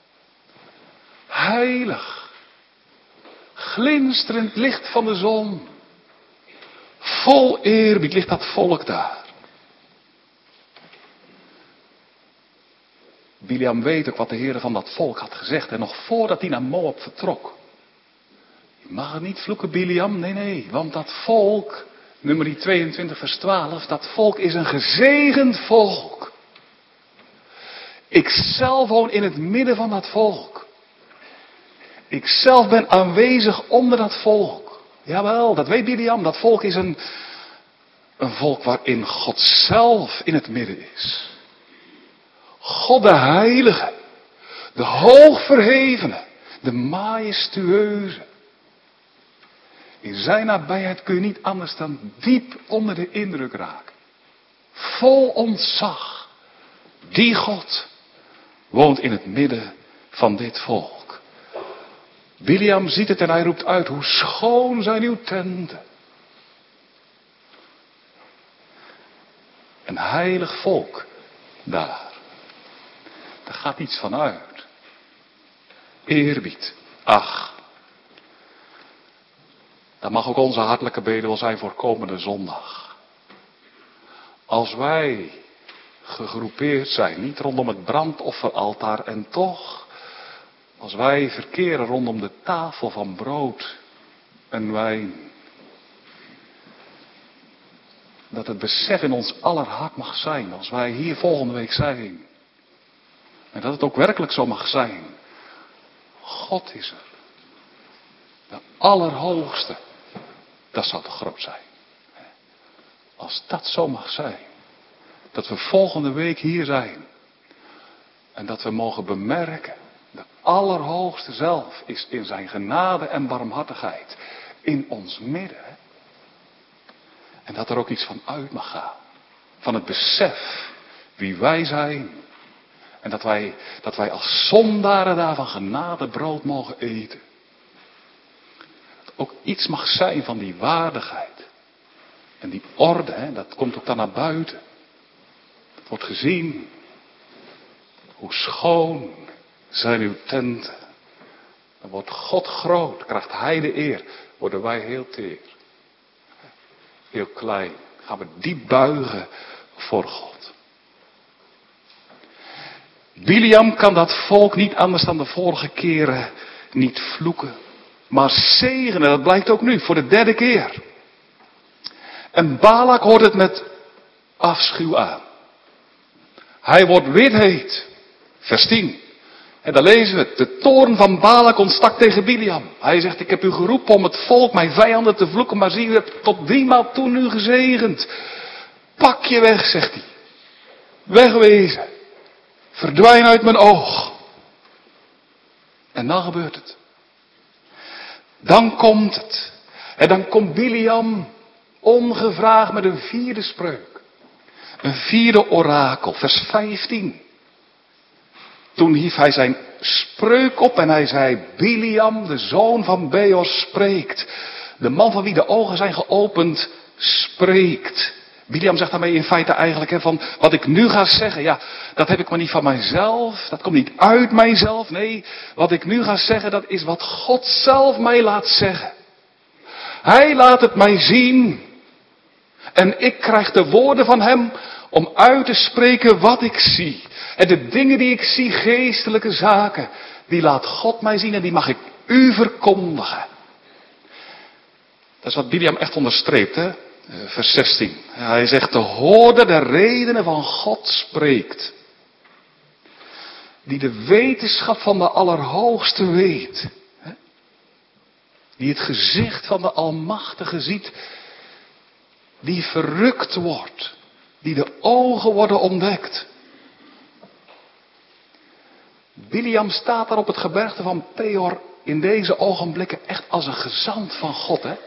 Heilig. Glinsterend licht van de zon. Vol eerbied ligt dat volk daar. Bileam weet ook wat de Heer van dat volk had gezegd. En nog voordat hij naar Moab vertrok. Je mag het niet vloeken, Bileam. Nee, nee. Want dat volk, nummer tweeëntwintig vers twaalf. Dat volk is een gezegend volk. Ik zelf woon in het midden van dat volk. Ik zelf ben aanwezig onder dat volk. Jawel, dat weet Bileam. Dat volk is een, een volk waarin God zelf in het midden is. God de Heilige. De Hoogverhevene. De Majestueuze. In zijn nabijheid kun je niet anders dan diep onder de indruk raken. Vol ontzag. Die God woont in het midden van dit volk. Bileam ziet het en hij roept uit, hoe schoon zijn uw tenten. Een heilig volk daar. Daar gaat iets van uit. Eerbied. Ach. Dat mag ook onze hartelijke bede wel zijn voor komende zondag. Als wij gegroepeerd zijn, niet rondom het brandofferaltaar en toch, als wij verkeren rondom de tafel van brood en wijn, dat het besef in ons aller hart mag zijn, als wij hier volgende week zijn, en dat het ook werkelijk zo mag zijn, God is er, de Allerhoogste, dat zou toch groot zijn. Als dat zo mag zijn, dat we volgende week hier zijn, en dat we mogen bemerken, de Allerhoogste zelf is in zijn genade en barmhartigheid in ons midden. En dat er ook iets van uit mag gaan. Van het besef wie wij zijn. En dat wij, dat wij als zondaren daar van genade brood mogen eten. Dat ook iets mag zijn van die waardigheid. En die orde, hè, dat komt ook dan naar buiten. Dat wordt gezien. Hoe schoon zijn uw tenten. Dan wordt God groot, krijgt hij de eer. Worden wij heel teer. Heel klein. Gaan we diep buigen voor God. Bileam kan dat volk niet anders dan de vorige keren niet vloeken. Maar zegenen, dat blijkt ook nu, voor de derde keer. En Balak hoort het met afschuw aan. Hij wordt witheet. Vers tien. En daar lezen we het. De toorn van Balak ontstak tegen Bileam. Hij zegt, ik heb u geroepen om het volk, mijn vijanden te vloeken, maar zie, u hebt tot driemaal toe nu gezegend. Pak je weg, zegt hij. Wegwezen. Verdwijn uit mijn oog. En dan gebeurt het. Dan komt het. En dan komt Bileam ongevraagd met een vierde spreuk. Een vierde orakel, vers vijftien. Toen hief hij zijn spreuk op en hij zei, Bileam, de zoon van Beor, spreekt. De man van wie de ogen zijn geopend, spreekt. Bileam zegt daarmee in feite eigenlijk, hè, van wat ik nu ga zeggen, ja, dat heb ik maar niet van mijzelf, dat komt niet uit mijzelf, nee, wat ik nu ga zeggen, dat is wat God zelf mij laat zeggen. Hij laat het mij zien en ik krijg de woorden van hem om uit te spreken wat ik zie. En de dingen die ik zie, geestelijke zaken, die laat God mij zien en die mag ik u verkondigen. Dat is wat Biliam echt onderstreept, hè? Vers zestien. Hij zegt, de hoorder der redenen van God spreekt. Die de wetenschap van de Allerhoogste weet. Hè? Die het gezicht van de Almachtige ziet. Die verrukt wordt. Die de ogen worden ontdekt. Biliam staat daar op het gebergte van Peor in deze ogenblikken echt als een gezant van God, hè?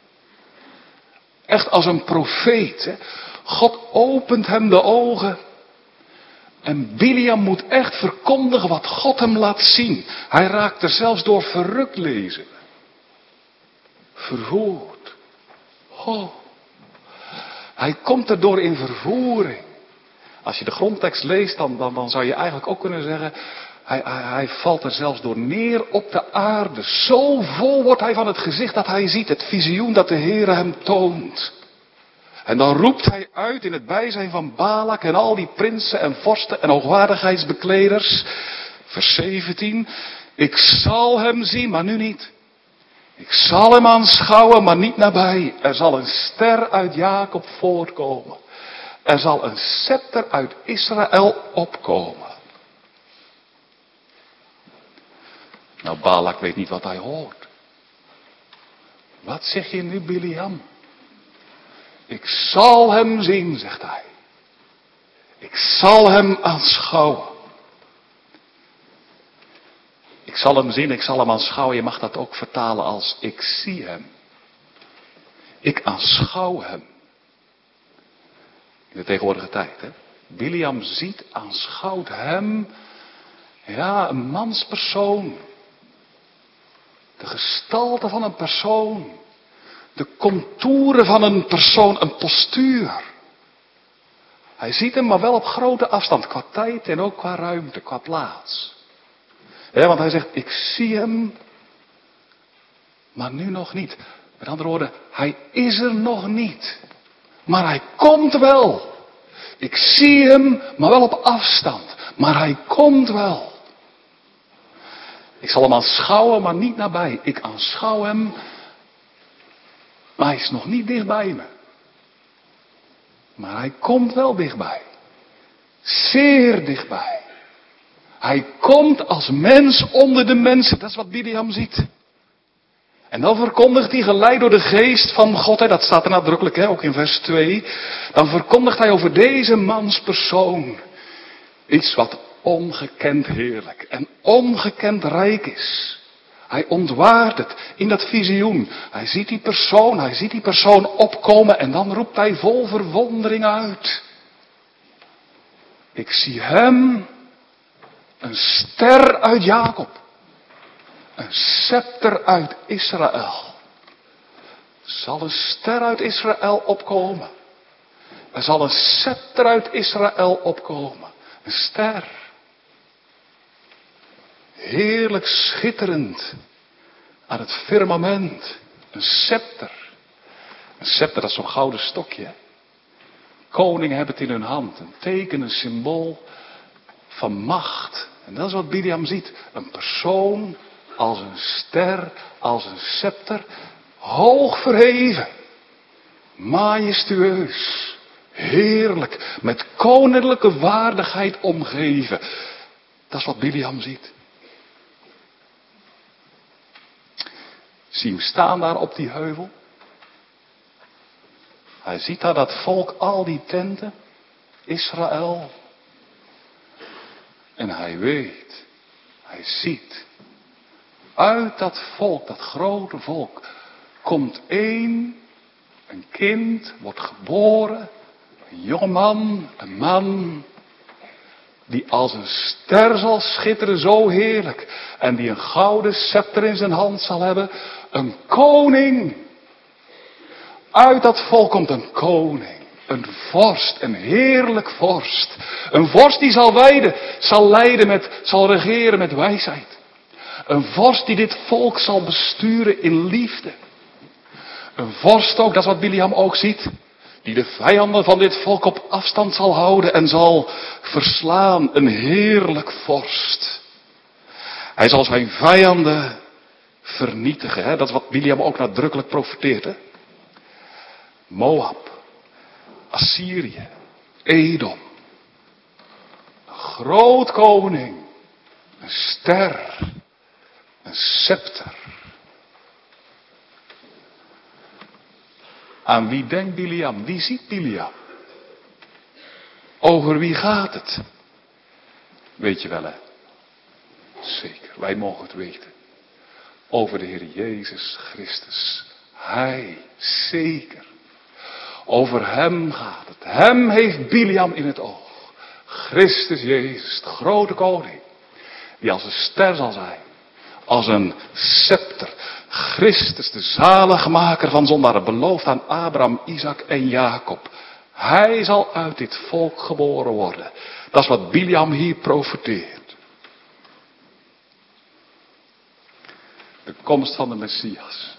Echt als een profeet, hè? God opent hem de ogen. En Biliam moet echt verkondigen wat God hem laat zien. Hij raakt er zelfs door verrukt lezen. Vervoerd. Oh. Hij komt erdoor in vervoering. Als je de grondtekst leest, dan, dan, dan zou je eigenlijk ook kunnen zeggen, hij, hij, hij valt er zelfs door neer op de aarde. Zo vol wordt hij van het gezicht dat hij ziet, het visioen dat de Heere hem toont. En dan roept hij uit in het bijzijn van Balak en al die prinsen en vorsten en hoogwaardigheidsbekleders. Vers zeventien. Ik zal hem zien, maar nu niet. Ik zal hem aanschouwen, maar niet nabij. Er zal een ster uit Jacob voortkomen. Er zal een scepter uit Israël opkomen. Nou, Balak weet niet wat hij hoort. Wat zeg je nu, Biliam? Ik zal hem zien, zegt hij. Ik zal hem aanschouwen. Ik zal hem zien, ik zal hem aanschouwen. Je mag dat ook vertalen als ik zie hem. Ik aanschouw hem. In de tegenwoordige tijd, hè. Biliam ziet, aanschouwt hem. Ja, een manspersoon. De gestalte van een persoon. De contouren van een persoon, een postuur. Hij ziet hem maar wel op grote afstand, qua tijd en ook qua ruimte, qua plaats. Ja, want hij zegt, ik zie hem, maar nu nog niet. Met andere woorden, hij is er nog niet. Maar hij komt wel. Ik zie hem, maar wel op afstand. Maar hij komt wel. Ik zal hem aanschouwen, maar niet nabij. Ik aanschouw hem, maar hij is nog niet dichtbij me. Maar hij komt wel dichtbij. Zeer dichtbij. Hij komt als mens onder de mensen. Dat is wat Biliam ziet. En dan verkondigt hij, geleid door de geest van God. Hè, dat staat er nadrukkelijk, hè, ook in vers twee. Dan verkondigt hij over deze manspersoon iets wat ongekend heerlijk en ongekend rijk is. Hij ontwaart het in dat visioen. Hij ziet die persoon, hij ziet die persoon opkomen en dan roept hij vol verwondering uit. Ik zie hem, een ster uit Jacob, een scepter uit Israël. Er zal een ster uit Israël opkomen. Er zal een scepter uit Israël opkomen. Een ster. Heerlijk schitterend aan het firmament. Een scepter. Een scepter, dat is zo'n gouden stokje. Koningen hebben het in hun hand. Een teken, een symbool van macht. En dat is wat Biliam ziet. Een persoon als een ster, als een scepter. Hoog verheven. Majestueus. Heerlijk. Met koninklijke waardigheid omgeven. Dat is wat Biliam ziet. Zie hem staan daar op die heuvel. Hij ziet daar dat volk, al die tenten. Israël. En hij weet. Hij ziet. Uit dat volk, dat grote volk. Komt één. Een kind. Wordt geboren. Een jongeman. Een man. Die als een ster zal schitteren, zo heerlijk. En die een gouden scepter in zijn hand zal hebben. Een koning. Uit dat volk komt een koning. Een vorst, een heerlijk vorst. Een vorst die zal wijden, zal leiden met, zal regeren met wijsheid. Een vorst die dit volk zal besturen in liefde. Een vorst ook, dat is wat Biliam ook ziet. Die de vijanden van dit volk op afstand zal houden en zal verslaan. Een heerlijk vorst. Hij zal zijn vijanden vernietigen. Hè? Dat is wat Biliam ook nadrukkelijk profeteert. Hè? Moab, Assyrië, Edom. Een groot koning, een ster, een scepter. Aan wie denkt Biliam? Wie ziet Biliam? Over wie gaat het? Weet je wel, hè? Zeker, wij mogen het weten. Over de Heer Jezus Christus. Hij, zeker. Over hem gaat het. Hem heeft Biliam in het oog. Christus Jezus, de grote koning. Die als een ster zal zijn. Als een scepter. Christus, de zaligmaker van zondaren. Beloofd aan Abraham, Isaac en Jacob. Hij zal uit dit volk geboren worden. Dat is wat Biliam hier profeteert. De komst van de Messias.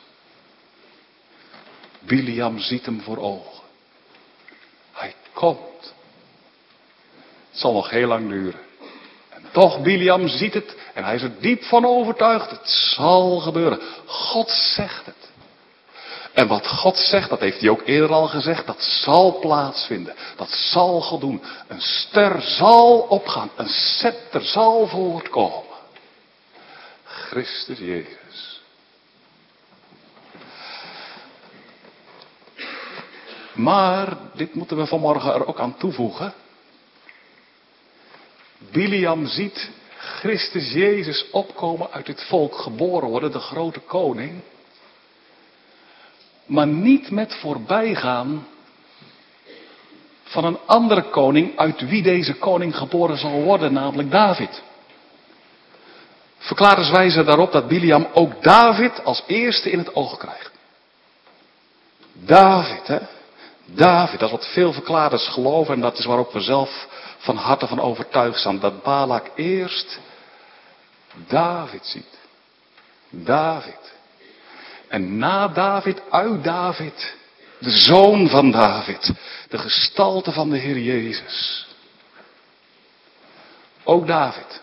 Biliam ziet hem voor ogen. Hij komt. Het zal nog heel lang duren. En toch, Biliam ziet het en hij is er diep van overtuigd. Het zal gebeuren. God zegt het. En wat God zegt, dat heeft hij ook eerder al gezegd, dat zal plaatsvinden. Dat zal God doen. Een ster zal opgaan. Een scepter zal voortkomen. Christus Jezus. Maar, dit moeten we vanmorgen er ook aan toevoegen. Biliam ziet Christus Jezus opkomen uit dit volk geboren worden, de grote koning. Maar niet met voorbijgaan van een andere koning uit wie deze koning geboren zal worden, namelijk David. Verklaarders wijzen daarop dat Biliam ook David als eerste in het oog krijgt. David, hè. David, dat is wat veel verklaarders geloven en dat is waar ook we zelf van harte van overtuigd zijn. Dat Balak eerst David ziet. David. En na David, uit David, de zoon van David, de gestalte van de Heer Jezus. Ook David.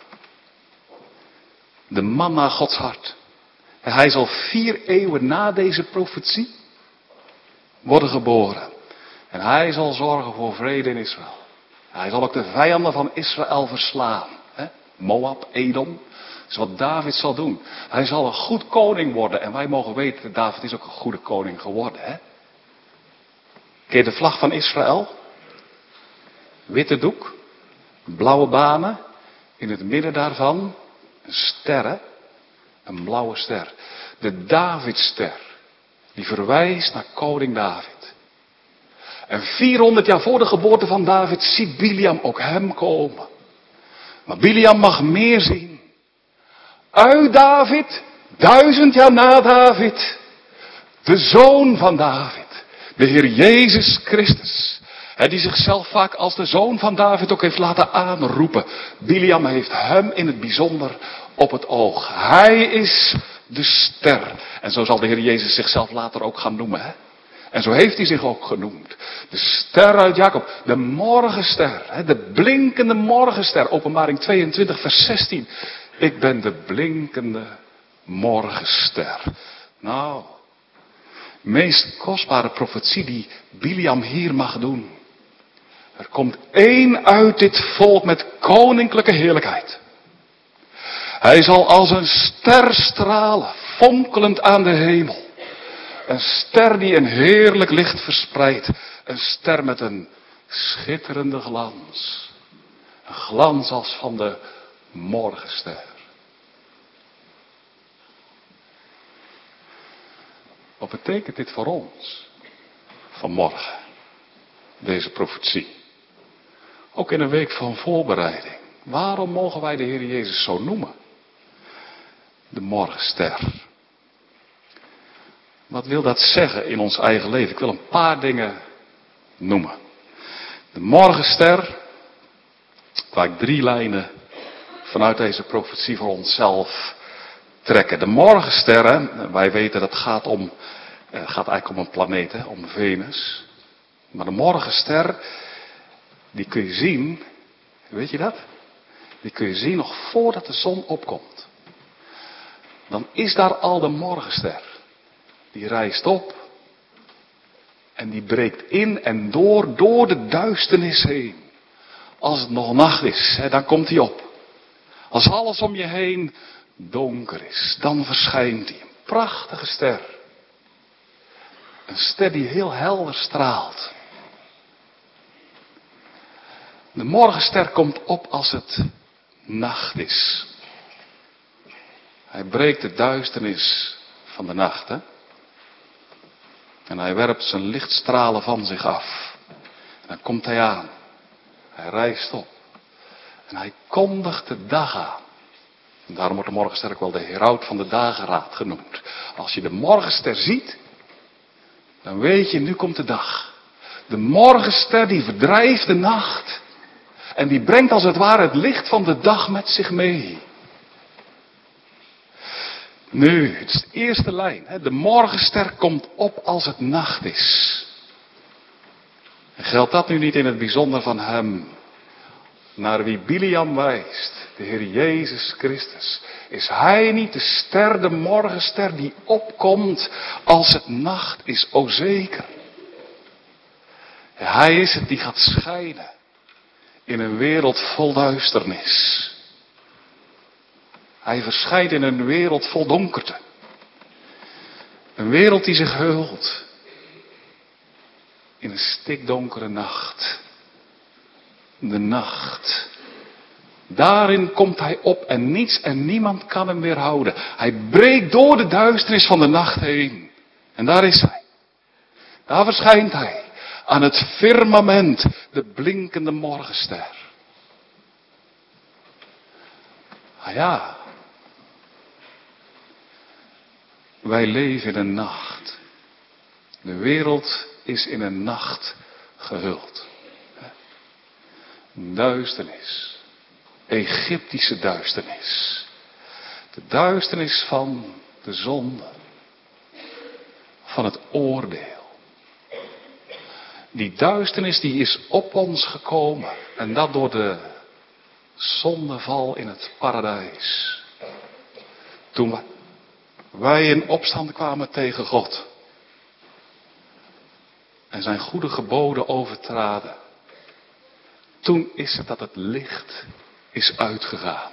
De man naar Gods hart. Hij zal vier eeuwen na deze profetie worden geboren. En hij zal zorgen voor vrede in Israël. Hij zal ook de vijanden van Israël verslaan. Hè? Moab, Edom. Dat is wat David zal doen. Hij zal een goed koning worden. En wij mogen weten, David is ook een goede koning geworden. Hè? Ken je de vlag van Israël? Witte doek. Blauwe banen. In het midden daarvan een ster. Hè? Een blauwe ster. De Davidster. Die verwijst naar koning David. En vierhonderd jaar voor de geboorte van David ziet Biliam ook hem komen. Maar Biliam mag meer zien. Uit David, duizend jaar na David, de zoon van David, de Heer Jezus Christus. Hij die zichzelf vaak als de zoon van David ook heeft laten aanroepen. Biliam heeft hem in het bijzonder op het oog. Hij is de ster. En zo zal de Heer Jezus zichzelf later ook gaan noemen. Hè? En zo heeft hij zich ook genoemd. De ster uit Jacob. De morgenster. Hè? De blinkende morgenster. Openbaring tweeëntwintig vers zestien. Ik ben de blinkende morgenster. Nou. Meest kostbare profetie die Biliam hier mag doen. Er komt één uit dit volk met koninklijke heerlijkheid. Hij zal als een ster stralen, fonkelend aan de hemel. Een ster die een heerlijk licht verspreidt. Een ster met een schitterende glans. Een glans als van de morgenster. Wat betekent dit voor ons? Vanmorgen. Deze profetie. Ook in een week van voorbereiding. Waarom mogen wij de Heer Jezus zo noemen? De morgenster. Wat wil dat zeggen in ons eigen leven? Ik wil een paar dingen noemen. De morgenster, waar ik drie lijnen vanuit deze profetie voor onszelf trekken. De morgensterren, wij weten dat gaat om, het gaat eigenlijk om een planeet, hè, om Venus. Maar de morgenster, die kun je zien, weet je dat? Die kun je zien nog voordat de zon opkomt. Dan is daar al de morgenster. Die rijst op. En die breekt in en door, door de duisternis heen. Als het nog nacht is, hè, dan komt hij op. Als alles om je heen donker is, dan verschijnt hij. Een prachtige ster. Een ster die heel helder straalt. De morgenster komt op als het nacht is. Hij breekt de duisternis van de nacht, hè? En hij werpt zijn lichtstralen van zich af. En dan komt hij aan. Hij rijst op. En hij kondigt de dag aan. En daarom wordt de morgenster ook wel de heraut van de dageraad genoemd. Als je de morgenster ziet, dan weet je, nu komt de dag. De morgenster die verdrijft de nacht. En die brengt als het ware het licht van de dag met zich mee. Nu, het is de eerste lijn. Hè? De morgenster komt op als het nacht is. En geldt dat nu niet in het bijzonder van hem, naar wie Biliam wijst, de Heer Jezus Christus? Is hij niet de ster, de morgenster die opkomt als het nacht is? O zeker. Ja, hij is het die gaat schijnen in een wereld vol duisternis. Hij verschijnt in een wereld vol donkerte. Een wereld die zich hult in een stikdonkere nacht. De nacht. Daarin komt hij op en niets en niemand kan hem weerhouden. Hij breekt door de duisternis van de nacht heen. En daar is hij. Daar verschijnt hij. Aan het firmament, de blinkende morgenster. Ah ja. Wij leven in een nacht. De wereld is in een nacht gehuld. Duisternis. Egyptische duisternis. De duisternis van de zonde. Van het oordeel. Die duisternis die is op ons gekomen. En dat door de zondeval in het paradijs. Toen wij in opstand kwamen tegen God. En zijn goede geboden overtraden. Toen is het dat het licht is uitgegaan.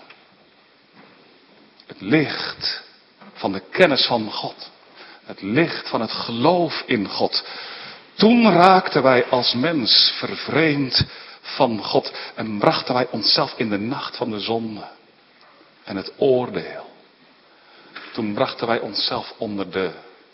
Het licht van de kennis van God. Het licht van het geloof in God. Toen raakten wij als mens vervreemd van God. En brachten wij onszelf in de nacht van de zonde. En het oordeel. Toen brachten wij onszelf onder de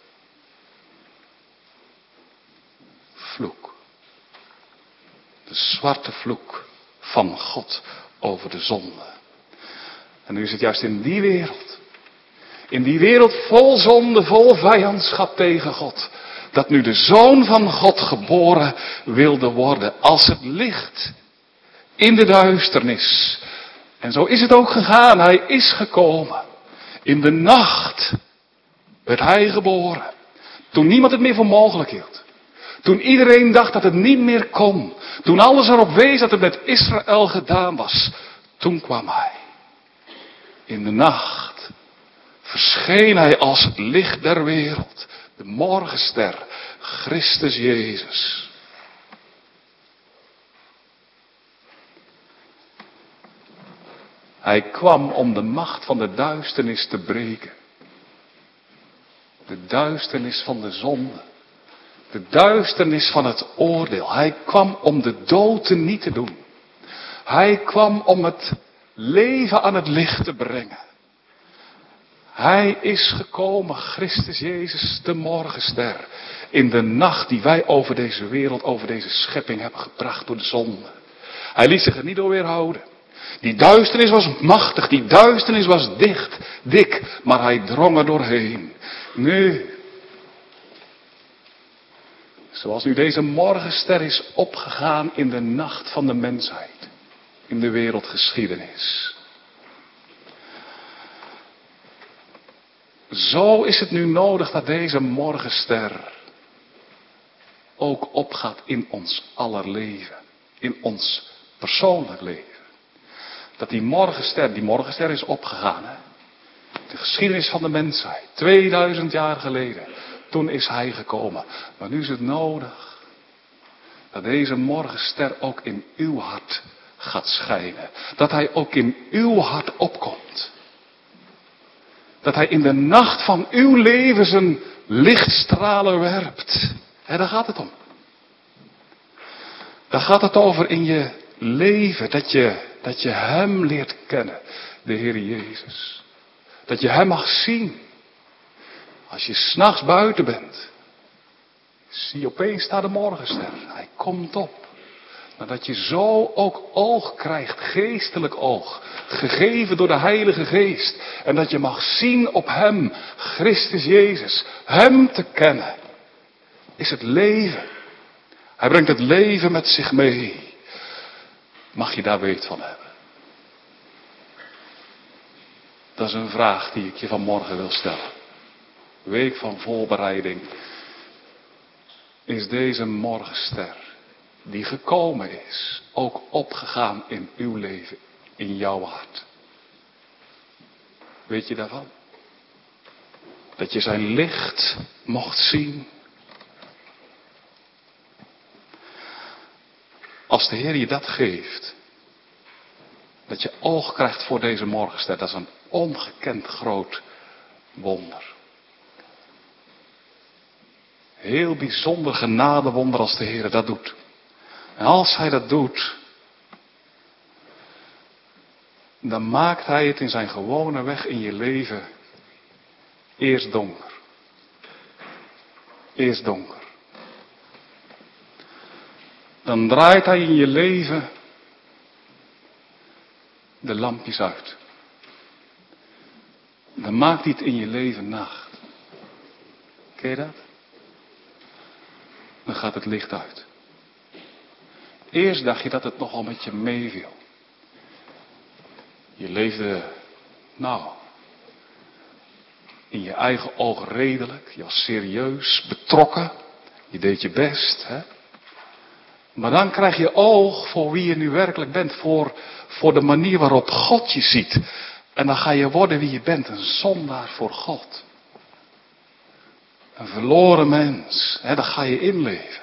vloek. De zwarte vloek van God over de zonde. En nu is het juist in die wereld. In die wereld vol zonde, vol vijandschap tegen God. Dat nu de Zoon van God geboren wilde worden. Als het licht in de duisternis. En zo is het ook gegaan. Hij is gekomen. In de nacht werd hij geboren. Toen niemand het meer voor mogelijk hield. Toen iedereen dacht dat het niet meer kon. Toen alles erop wees dat het met Israël gedaan was. Toen kwam hij. In de nacht verscheen hij als het licht der wereld. De morgenster, Christus Jezus. Hij kwam om de macht van de duisternis te breken. De duisternis van de zonde. De duisternis van het oordeel. Hij kwam om de dood niet te doen. Hij kwam om het leven aan het licht te brengen. Hij is gekomen, Christus Jezus, de morgenster. In de nacht die wij over deze wereld, over deze schepping hebben gebracht door de zonde. Hij liet zich er niet door weerhouden. Die duisternis was machtig, die duisternis was dicht, dik, maar hij drong er doorheen. Nu, zoals nu deze morgenster is opgegaan in de nacht van de mensheid, in de wereldgeschiedenis. Zo is het nu nodig dat deze morgenster ook opgaat in ons aller leven, in ons persoonlijk leven. Dat die morgenster, die morgenster is opgegaan, hè? De geschiedenis van de mensheid, tweeduizend jaar geleden. toen is hij gekomen. Maar nu is het nodig dat deze morgenster ook in uw hart gaat schijnen. Dat hij ook in uw hart opkomt. Dat hij in de nacht van uw leven zijn lichtstralen werpt. En daar gaat het om. Daar gaat het over in je leven. Dat je, dat je hem leert kennen. De Heer Jezus. Dat je hem mag zien. Als je 's nachts buiten bent. Zie je opeens daar de morgenster. Hij komt op. Maar dat je zo ook oog krijgt, geestelijk oog, gegeven door de Heilige Geest. En dat je mag zien op hem, Christus Jezus, hem te kennen, is het leven. Hij brengt het leven met zich mee. Mag je daar weet van hebben? Dat is een vraag die ik je vanmorgen wil stellen. Week van voorbereiding. Is deze morgenster die gekomen is, ook opgegaan in uw leven, in jouw hart? Weet je daarvan? Dat je zijn licht mocht zien. Als de Heer je dat geeft, dat je oog krijgt voor deze morgenster, dat is een ongekend groot wonder. Heel bijzonder genadewonder als de Heer dat doet. En als hij dat doet, dan maakt hij het in zijn gewone weg in je leven eerst donker. Eerst donker. Dan draait hij in je leven de lampjes uit. Dan maakt hij het in je leven nacht. Ken je dat? Dan gaat het licht uit. Eerst dacht je dat het nogal met je meeviel. Je leefde, nou, in je eigen oog redelijk. Je was serieus, betrokken. Je deed je best, hè. Maar dan krijg je oog voor wie je nu werkelijk bent. Voor, voor de manier waarop God je ziet. En dan ga je worden wie je bent. Een zondaar voor God. Een verloren mens. Hè, daar ga je inleven.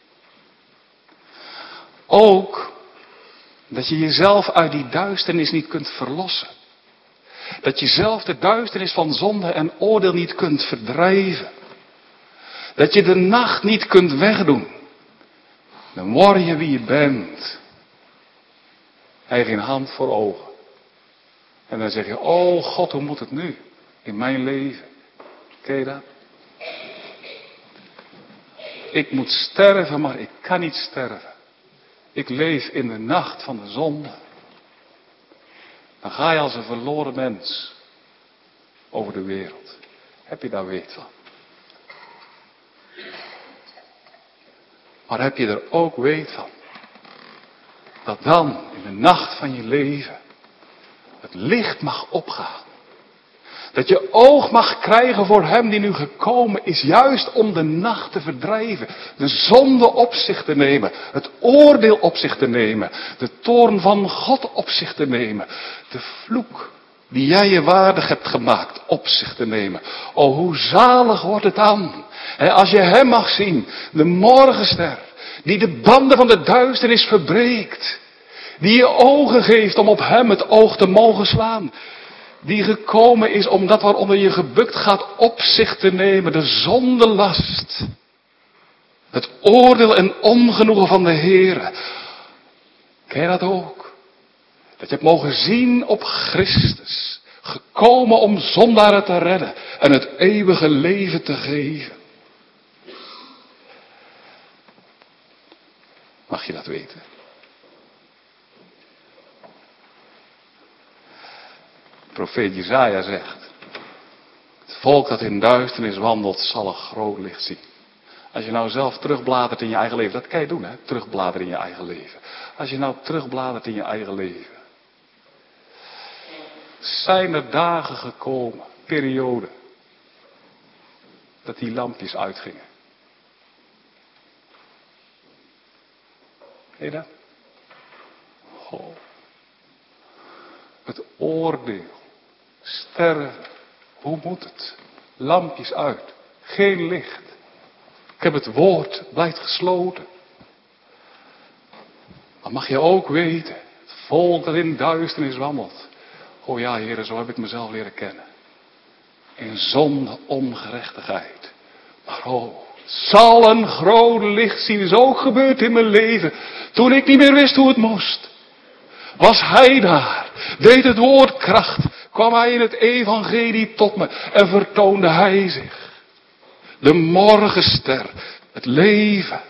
Ook dat je jezelf uit die duisternis niet kunt verlossen. Dat je zelf de duisternis van zonde en oordeel niet kunt verdrijven. Dat je de nacht niet kunt wegdoen. Dan word je wie je bent. Hij heeft een hand voor ogen. En dan zeg je, oh God, hoe moet het nu? In mijn leven. Ken je dat? Ik moet sterven, maar ik kan niet sterven. Ik leef in de nacht van de zonde. Dan ga je als een verloren mens over de wereld. Heb je daar weet van? Maar heb je er ook weet van? Dat dan in de nacht van je leven het licht mag opgaan. Dat je oog mag krijgen voor hem die nu gekomen is, juist om de nacht te verdrijven. De zonde op zich te nemen. Het oordeel op zich te nemen. De toorn van God op zich te nemen. De vloek die jij je waardig hebt gemaakt op zich te nemen. O, hoe zalig wordt het dan. He, als je hem mag zien. De morgenster. Die de banden van de duisternis verbreekt. Die je ogen geeft om op hem het oog te mogen slaan. Die gekomen is om dat waaronder je gebukt gaat op zich te nemen. De zondelast. Het oordeel en ongenoegen van de Heer. Ken je dat ook? Dat je hebt mogen zien op Christus. Gekomen om zondaren te redden. En het eeuwige leven te geven. Mag je dat weten? Profeet Jesaja zegt. Het volk dat in duisternis wandelt zal een groot licht zien. Als je nou zelf terugbladert in je eigen leven. Dat kan je doen, hè? Terugbladeren in je eigen leven. Als je nou terugbladert in je eigen leven. Zijn er dagen gekomen, perioden. Dat die lampjes uitgingen. Ken je dat? Oh. Het oordeel. Sterven. Hoe moet het? Lampjes uit. Geen licht. Ik heb het woord, het blijft gesloten. Maar mag je ook weten, het volk dat in duisternis wandelt. Oh ja, heren, zo heb ik mezelf leren kennen. In zonde, ongerechtigheid. Maar oh, zal een groot licht zien, is ook gebeurd in mijn leven. Toen ik niet meer wist hoe het moest. Was hij daar, deed het woord kracht, kwam hij in het evangelie tot me en vertoonde hij zich. De morgenster, het leven.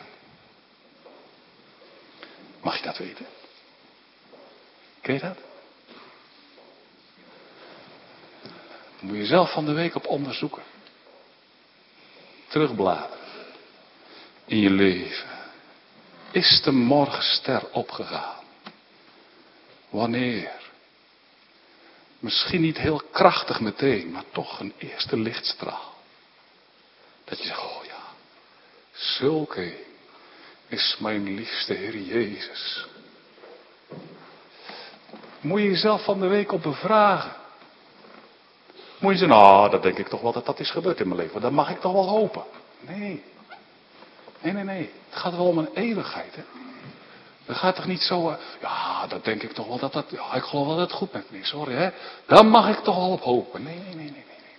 Mag je dat weten? Ken je dat? Daar moet je zelf van de week op onderzoeken. Terugbladeren. In je leven. Is de morgenster opgegaan? Wanneer? Misschien niet heel krachtig meteen, maar toch een eerste lichtstraal. Dat je zegt, oh ja, zulke is mijn liefste Heer Jezus. Moet je jezelf van de week op bevragen. Moet je zeggen, nou, dat denk ik toch wel dat dat is gebeurd in mijn leven. Dat mag ik toch wel hopen. Nee. Nee, nee, nee. Het gaat wel om een eeuwigheid, hè. Het gaat toch niet zo, uh, ja, dat denk ik toch wel dat dat, ja, ik geloof wel dat het goed met me is, sorry, hè. Daar mag ik toch wel op hopen. Nee, nee, nee, nee, nee. nee.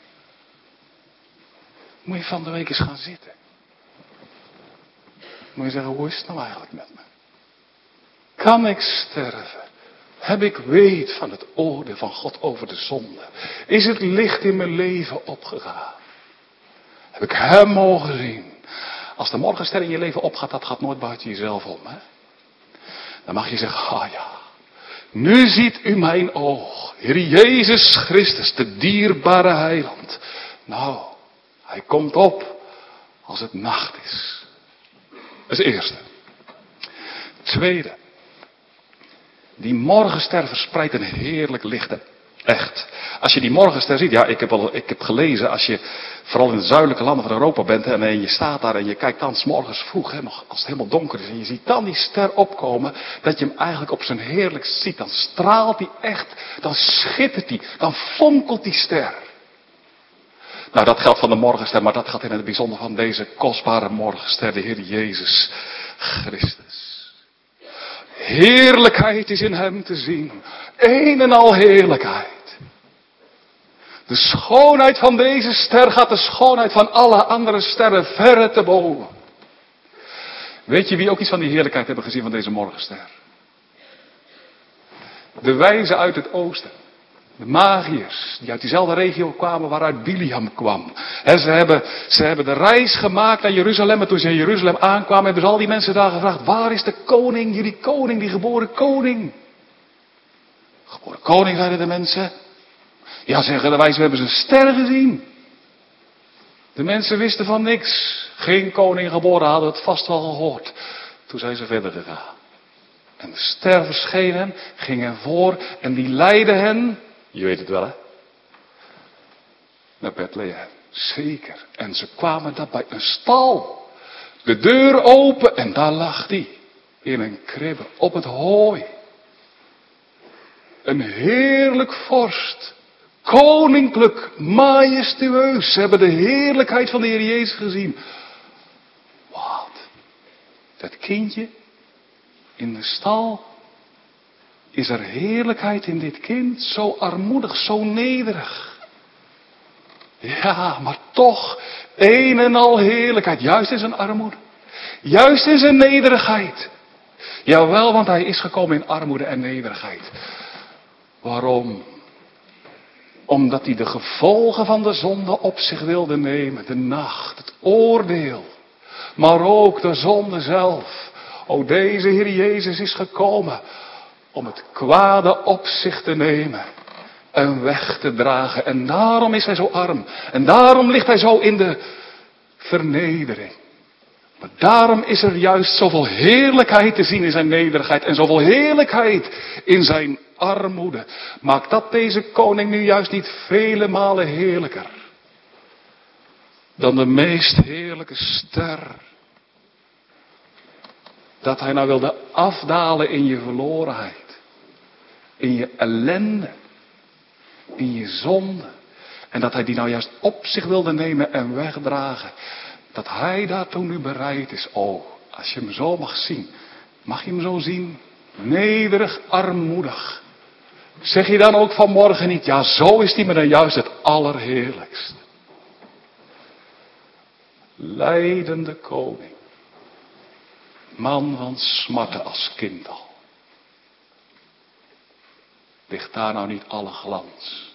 Moet je van de week eens gaan zitten. Moet je zeggen, hoe is het nou eigenlijk met me? Kan ik sterven? Heb ik weet van het oordeel van God over de zonde? Is het licht in mijn leven opgegaan? Heb ik hem mogen zien? Als de morgenster in je leven opgaat, dat gaat nooit buiten jezelf om, hè? Dan mag je zeggen, ah ja, nu ziet u mijn oog, Heer Jezus Christus, de dierbare heiland. Nou, hij komt op als het nacht is. Dat is het eerste. Tweede. Die morgenster verspreidt een heerlijk licht. Echt. Als je die morgenster ziet, ja, ik heb, al, ik heb gelezen, als je vooral in de zuidelijke landen van Europa bent, hè, en je staat daar en je kijkt dan 's morgens vroeg, hè, nog als het helemaal donker is, en je ziet dan die ster opkomen, dat je hem eigenlijk op zijn heerlijkst ziet. Dan straalt hij echt, dan schittert hij, dan fonkelt die ster. Nou, dat geldt van de morgenster, maar dat gaat in het bijzonder van deze kostbare morgenster, de Heer Jezus Christus. Heerlijkheid is in hem te zien. Een en al heerlijkheid. De schoonheid van deze ster gaat de schoonheid van alle andere sterren verre te boven. Weet je wie ook iets van die heerlijkheid hebben gezien van deze morgenster? De wijzen uit het oosten. De magiërs, die uit diezelfde regio kwamen waaruit Biliam kwam. En ze hebben, ze hebben de reis gemaakt naar Jeruzalem. En toen ze in Jeruzalem aankwamen, hebben ze al die mensen daar gevraagd: waar is de koning, jullie koning, die geboren koning? Geboren koning, zeiden de mensen. Ja, zeggen de wijzen, we hebben zijn ster gezien. De mensen wisten van niks. Geen koning geboren, hadden het vast wel gehoord. Toen zijn ze verder gegaan. En de ster verscheen hen, ging hen voor en die leidde hen, je weet het wel, hè, naar Bethlehem. Zeker. En ze kwamen daar bij een stal. De deur open en daar lag die. In een kribbe op het hooi. Een heerlijk vorst. Koninklijk, majestueus. Ze hebben de heerlijkheid van de Heer Jezus gezien. Wat? Dat kindje in de stal. Is er heerlijkheid in dit kind? Zo armoedig, zo nederig. Ja, maar toch een en al heerlijkheid. Juist in zijn armoede. Juist in zijn nederigheid. Jawel, want hij is gekomen in armoede en nederigheid. Waarom? Omdat hij de gevolgen van de zonde op zich wilde nemen. De nacht, het oordeel. Maar ook de zonde zelf. O, deze Heer Jezus is gekomen om het kwade op zich te nemen en weg te dragen. En daarom is hij zo arm. En daarom ligt hij zo in de vernedering. Maar daarom is er juist zoveel heerlijkheid te zien in zijn nederigheid en zoveel heerlijkheid in zijn armoede. Maakt dat deze koning nu juist niet vele malen heerlijker dan de meest heerlijke ster? Dat hij nou wilde afdalen in je verlorenheid. In je ellende. In je zonde. En dat hij die nou juist op zich wilde nemen en wegdragen. Dat hij daartoe nu bereid is. Oh, als je hem zo mag zien. Mag je hem zo zien? Nederig, armoedig. Zeg je dan ook vanmorgen niet, ja, zo is hij me dan juist het allerheerlijkst. Lijdende koning. Man van smarten als kind al. Ligt daar nou niet alle glans?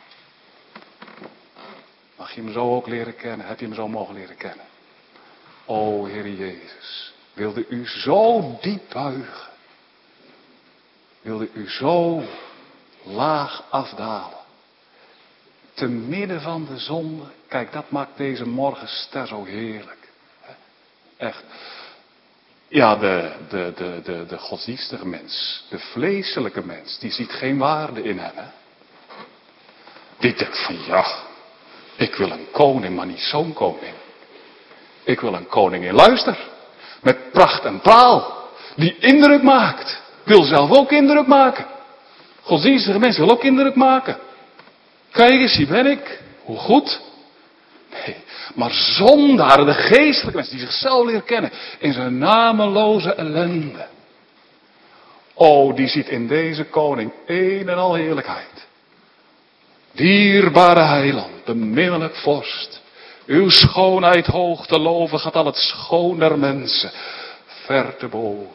Mag je hem zo ook leren kennen? Heb je hem zo mogen leren kennen? O Heer Jezus, wilde u zo diep buigen? Wilde u zo laag afdalen? Te midden van de zonde. Kijk, dat maakt deze morgenster zo heerlijk. Echt. Ja, de, de, de, de, de godsdienstige mens, de vleeselijke mens, die ziet geen waarde in hem. Hè? Die denkt van ja, ik wil een koning, maar niet zo'n koning. Ik wil een koning in luister, met pracht en praal, die indruk maakt. Wil zelf ook indruk maken. Godsdienstige mensen wil ook indruk maken. Kijk eens, hier ben ik. Hoe goed. Nee, maar zondaren, de geestelijke mensen die zichzelf leren kennen in zijn nameloze ellende. O, die ziet in deze koning een en al heerlijkheid. Dierbare heiland, beminnelijk vorst. Uw schoonheid hoog te loven gaat al het schoon der mensen ver te boven.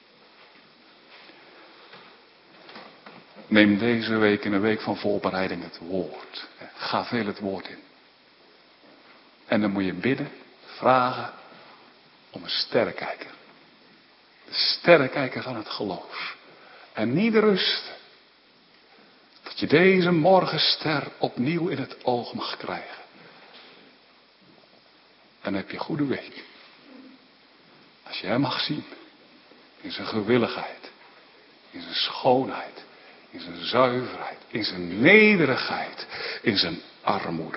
Neem deze week in een week van voorbereiding het woord. Ga veel het woord in. En dan moet je bidden, vragen om een sterrenkijker. De sterrenkijker van het geloof. En niet rusten. Dat je deze morgenster opnieuw in het oog mag krijgen. Dan heb je een goede week. Als je hem mag zien. In zijn gewilligheid. In zijn schoonheid. In zijn zuiverheid. In zijn nederigheid. In zijn armoede.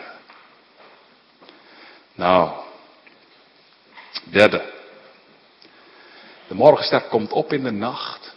Nou. Derde. De morgenster komt op in de nacht.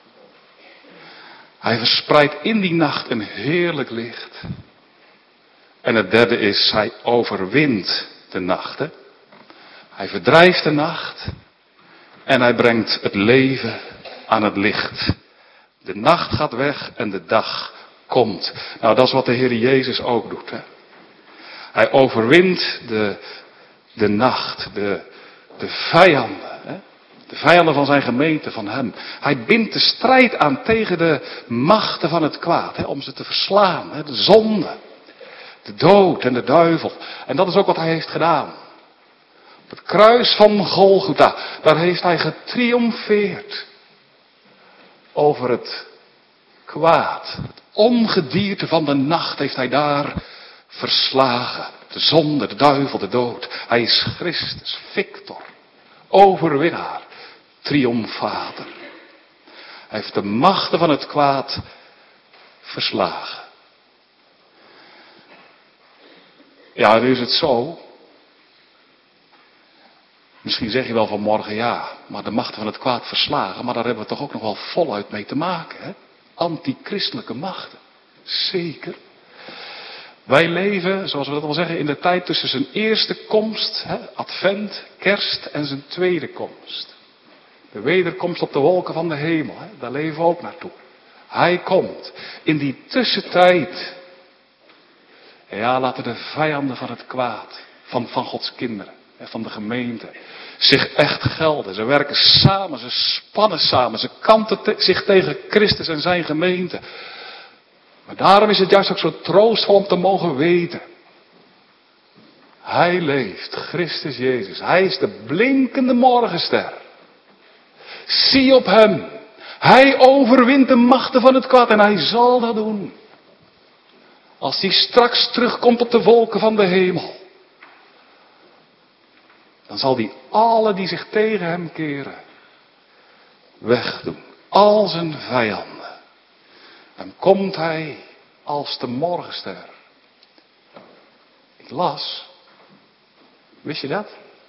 Hij verspreidt in die nacht een heerlijk licht. En het derde is, hij overwint de nacht. Hè? Hij verdrijft de nacht. En hij brengt het leven aan het licht. De nacht gaat weg en de dag komt. Nou, dat is wat de Heer Jezus ook doet. Hè? Hij overwint de, de nacht, de, de vijanden. Hè? De vijanden van zijn gemeente, van hem. Hij bindt de strijd aan tegen de machten van het kwaad. Hè, om ze te verslaan. Hè, de zonde. De dood en de duivel. En dat is ook wat hij heeft gedaan. Op het kruis van Golgotha. Daar heeft hij getriomfeerd. Over het kwaad. Het ongedierte van de nacht heeft hij daar verslagen. De zonde, de duivel, de dood. Hij is Christus, Victor. Overwinnaar. Triomfator. Hij heeft de machten van het kwaad verslagen. Ja, nu is het zo. Misschien zeg je wel vanmorgen ja, maar de machten van het kwaad verslagen. Maar daar hebben we toch ook nog wel voluit mee te maken. Hè? Antichristelijke machten. Zeker. Wij leven, zoals we dat wel zeggen, in de tijd tussen zijn eerste komst, hè, advent, kerst en zijn tweede komst. De wederkomst op de wolken van de hemel, hè, daar leven we ook naartoe. Hij komt. In die tussentijd, ja, laten de vijanden van het kwaad, van, van Gods kinderen, hè, van de gemeente, zich echt gelden. Ze werken samen, ze spannen samen, ze kanten te, zich tegen Christus en zijn gemeente. Maar daarom is het juist ook zo troostvol om te mogen weten. Hij leeft, Christus Jezus. Hij is de blinkende morgenster. Zie op hem. Hij overwint de machten van het kwaad en hij zal dat doen. Als hij straks terugkomt op de wolken van de hemel. Dan zal hij alle die zich tegen hem keren wegdoen. Al zijn vijanden. Dan komt hij als de morgenster. Ik las. Wist je dat?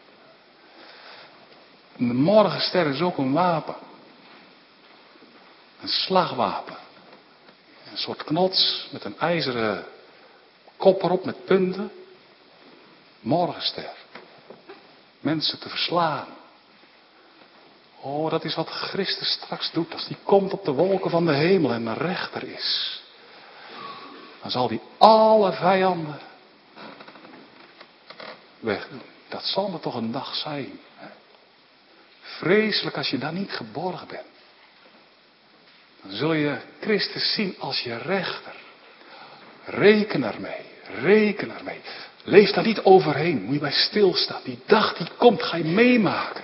De morgenster is ook een wapen. Een slagwapen. Een soort knots met een ijzeren kop erop met punten. Morgenster. Mensen te verslaan. Oh, dat is wat Christus straks doet. Als hij komt op de wolken van de hemel en een rechter is. Dan zal hij alle vijanden wegdoen. Dat zal er toch een dag zijn. Hè? Vreselijk als je daar niet geborgen bent. Dan zul je Christus zien als je rechter. Reken ermee. Reken ermee. Leef daar niet overheen. Moet je bij stilstaan. Die dag die komt ga je meemaken.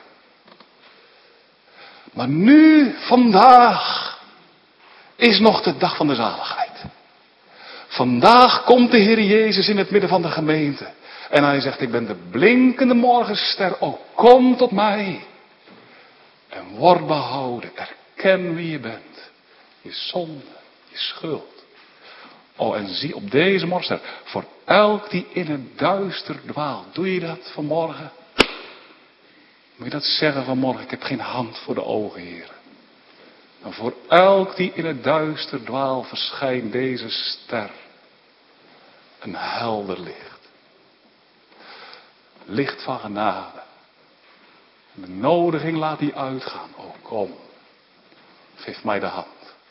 Maar nu, vandaag, is nog de dag van de zaligheid. Vandaag komt de Heer Jezus in het midden van de gemeente. En hij zegt, ik ben de blinkende morgenster. O, kom tot mij. En word behouden. Erken wie je bent. Je zonde, je schuld. Oh, en zie op deze morgenster. Voor elk die in het duister dwaalt. Doe je dat vanmorgen? Moet je dat zeggen vanmorgen? Ik heb geen hand voor de ogen, Heer. En voor elk die in het duister dwaalt, verschijnt deze ster. Een helder licht. Licht van genade. En de nodiging laat die uitgaan. O, kom. Geef mij de hand.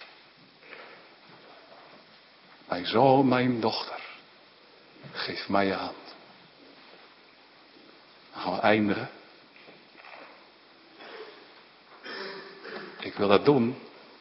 Mijn zoon, mijn dochter. Geef mij je hand. Dan gaan we eindigen. Ik wil dat doen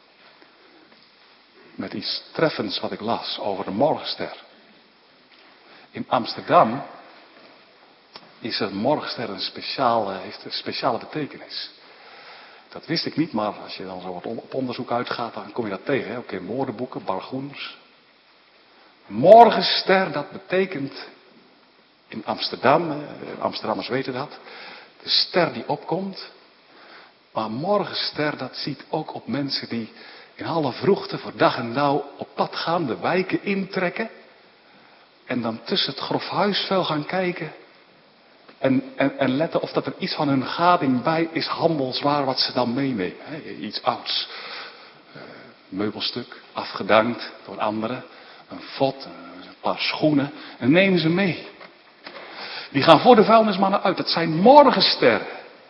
met iets treffends wat ik las over de morgenster. In Amsterdam is de morgenster een speciale, heeft een speciale betekenis. Dat wist ik niet, maar als je dan zo wat op onderzoek uitgaat, dan kom je dat tegen. Hè? Ook in woordenboeken, Bargoens. Morgenster, dat betekent in Amsterdam, Amsterdammers weten dat, de ster die opkomt. Maar morgenster, dat ziet ook op mensen die in alle vroegte voor dag en dauw op pad gaan, de wijken intrekken. En dan tussen het grof huisvuil gaan kijken. En, en, en letten of dat er iets van hun gading bij is, handelswaar wat ze dan meenemen. He, iets ouds. Uh, meubelstuk, afgedankt door anderen. Een vod, een paar schoenen. En nemen ze mee. Die gaan voor de vuilnismannen uit. Dat zijn morgensterren.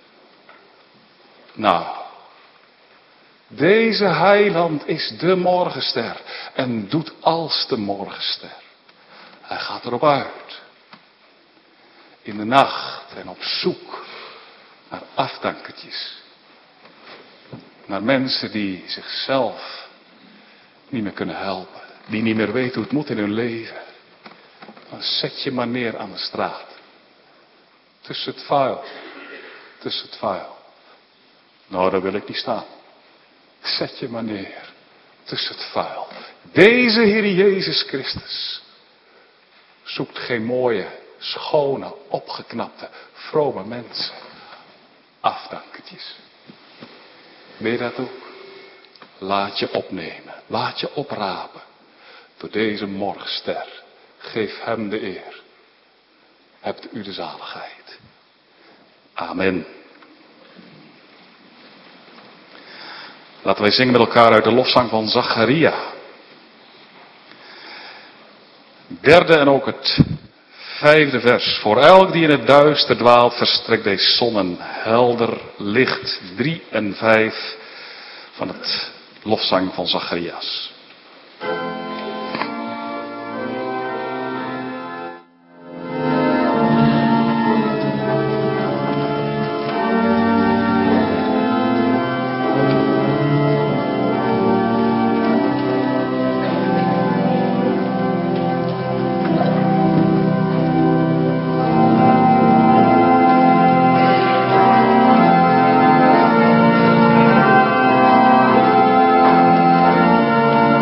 Nou, deze heiland is de morgenster en doet als de morgenster. Hij gaat erop uit. In de nacht en op zoek naar afdankertjes. Naar mensen die zichzelf niet meer kunnen helpen. Die niet meer weten hoe het moet in hun leven. Dan zet je maar neer aan de straat. Tussen het vuil. Tussen het vuil. Nou, daar wil ik niet staan. Zet je maar neer. Tussen het vuil. Deze Heer Jezus Christus zoekt geen mooie, schone, opgeknapte, vrome mensen. Afdankertjes. Ben je dat ook? Laat je opnemen. Laat je oprapen. Door deze morgenster. Geef hem de eer. Hebt u de zaligheid. Amen. Laten wij zingen met elkaar uit de lofzang van Zacharia. Derde en ook het vijfde vers. Voor elk die in het duister dwaalt, verstrekt deze zon een helder licht. Drie en vijf van het lofzang van Zacharias. Amen.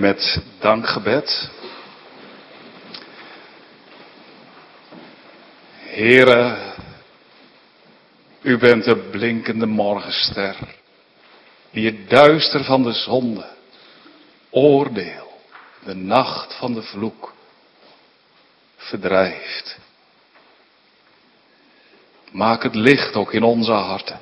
met dankgebed. Heere, u bent de blinkende morgenster, die het duister van de zonde, oordeel, de nacht van de vloek, verdrijft. Maak het licht ook in onze harten.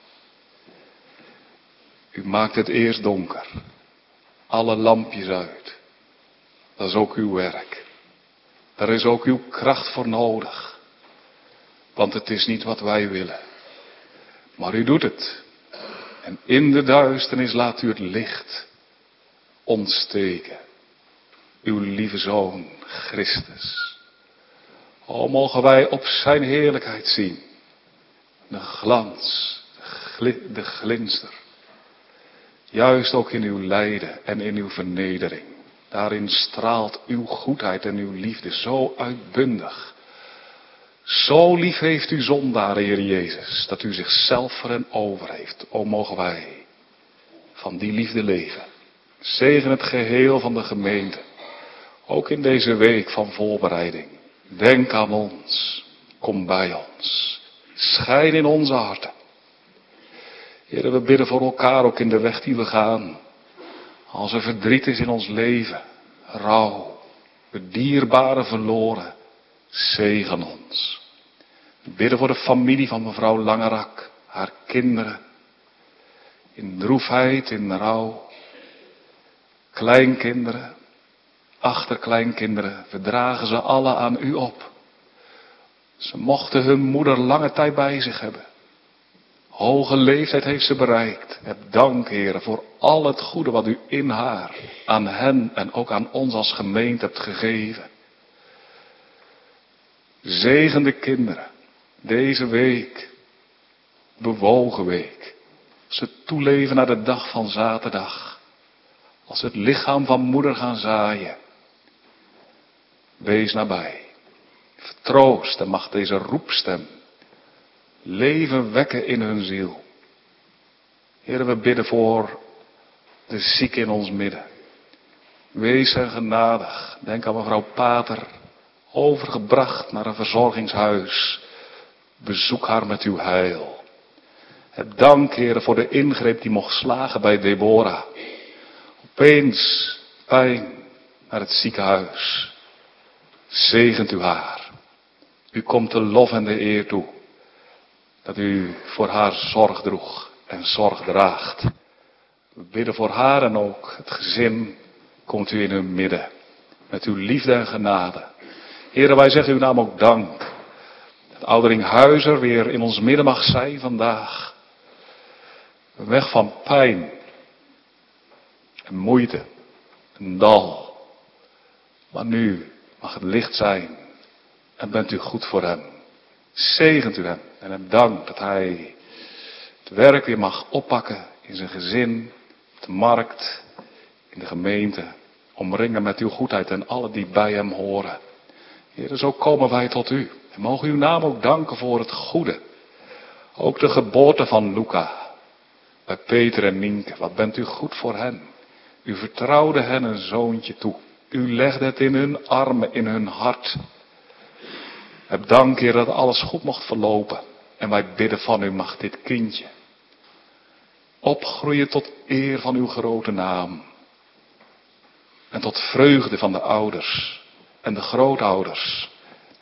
U maakt het eerst donker, alle lampjes uit. Dat is ook uw werk. Daar is ook uw kracht voor nodig. Want het is niet wat wij willen. Maar u doet het. En in de duisternis laat u het licht ontsteken. Uw lieve Zoon, Christus. O, mogen wij op zijn heerlijkheid zien. De glans, de, gli- de glinster. Juist ook in uw lijden en in uw vernedering. Daarin straalt uw goedheid en uw liefde zo uitbundig. Zo lief heeft u zondaren, Heer Jezus, dat u zichzelf voor hen over heeft. O, mogen wij van die liefde leven. Zegen het geheel van de gemeente. Ook in deze week van voorbereiding. Denk aan ons. Kom bij ons. Schijn in onze harten. Heer, we bidden voor elkaar ook in de weg die we gaan. Als er verdriet is in ons leven, rouw, we dierbare verloren, zegen ons. We bidden voor de familie van mevrouw Langerak, haar kinderen, in droefheid, in rouw, kleinkinderen, achterkleinkinderen, we dragen ze alle aan u op. Ze mochten hun moeder lange tijd bij zich hebben. Hoge leeftijd heeft ze bereikt. Heb dank, Heer, voor al het goede wat u in haar, aan hen en ook aan ons als gemeente hebt gegeven. Zegen de kinderen, deze week, bewogen week. Als ze toeleven naar de dag van zaterdag. Als ze het lichaam van moeder gaan zaaien. Wees nabij. Vertroost en mag deze roepstem leven wekken in hun ziel. Heer, we bidden voor de zieken in ons midden. Wees hen genadig. Denk aan mevrouw Pater, overgebracht naar een verzorgingshuis. Bezoek haar met uw heil. Heb dank, Heer, voor de ingreep die mocht slagen bij Deborah. Opeens pijn naar het ziekenhuis. Zegent u haar. U komt de lof en de eer toe. Dat u voor haar zorg droeg en zorg draagt. We bidden voor haar en ook het gezin. Komt u in hun midden. Met uw liefde en genade. Heren, wij zeggen uw naam ook dank. Dat Oudering Huizer weer in ons midden mag zijn vandaag. Een weg van pijn. En moeite. Een dal. Maar nu mag het licht zijn. En bent u goed voor hem. Zegent u hem. En heb dank dat hij het werk weer mag oppakken in zijn gezin, op de markt, in de gemeente. Omringen met uw goedheid en alle die bij hem horen. Heer, zo komen wij tot u. En mogen uw naam ook danken voor het goede. Ook de geboorte van Luca. Bij Peter en Nienke. Wat bent u goed voor hen. U vertrouwde hen een zoontje toe. U legde het in hun armen, in hun hart. Heb dank, Heer, dat alles goed mocht verlopen. En wij bidden van u, mag dit kindje opgroeien tot eer van uw grote naam. En tot vreugde van de ouders en de grootouders.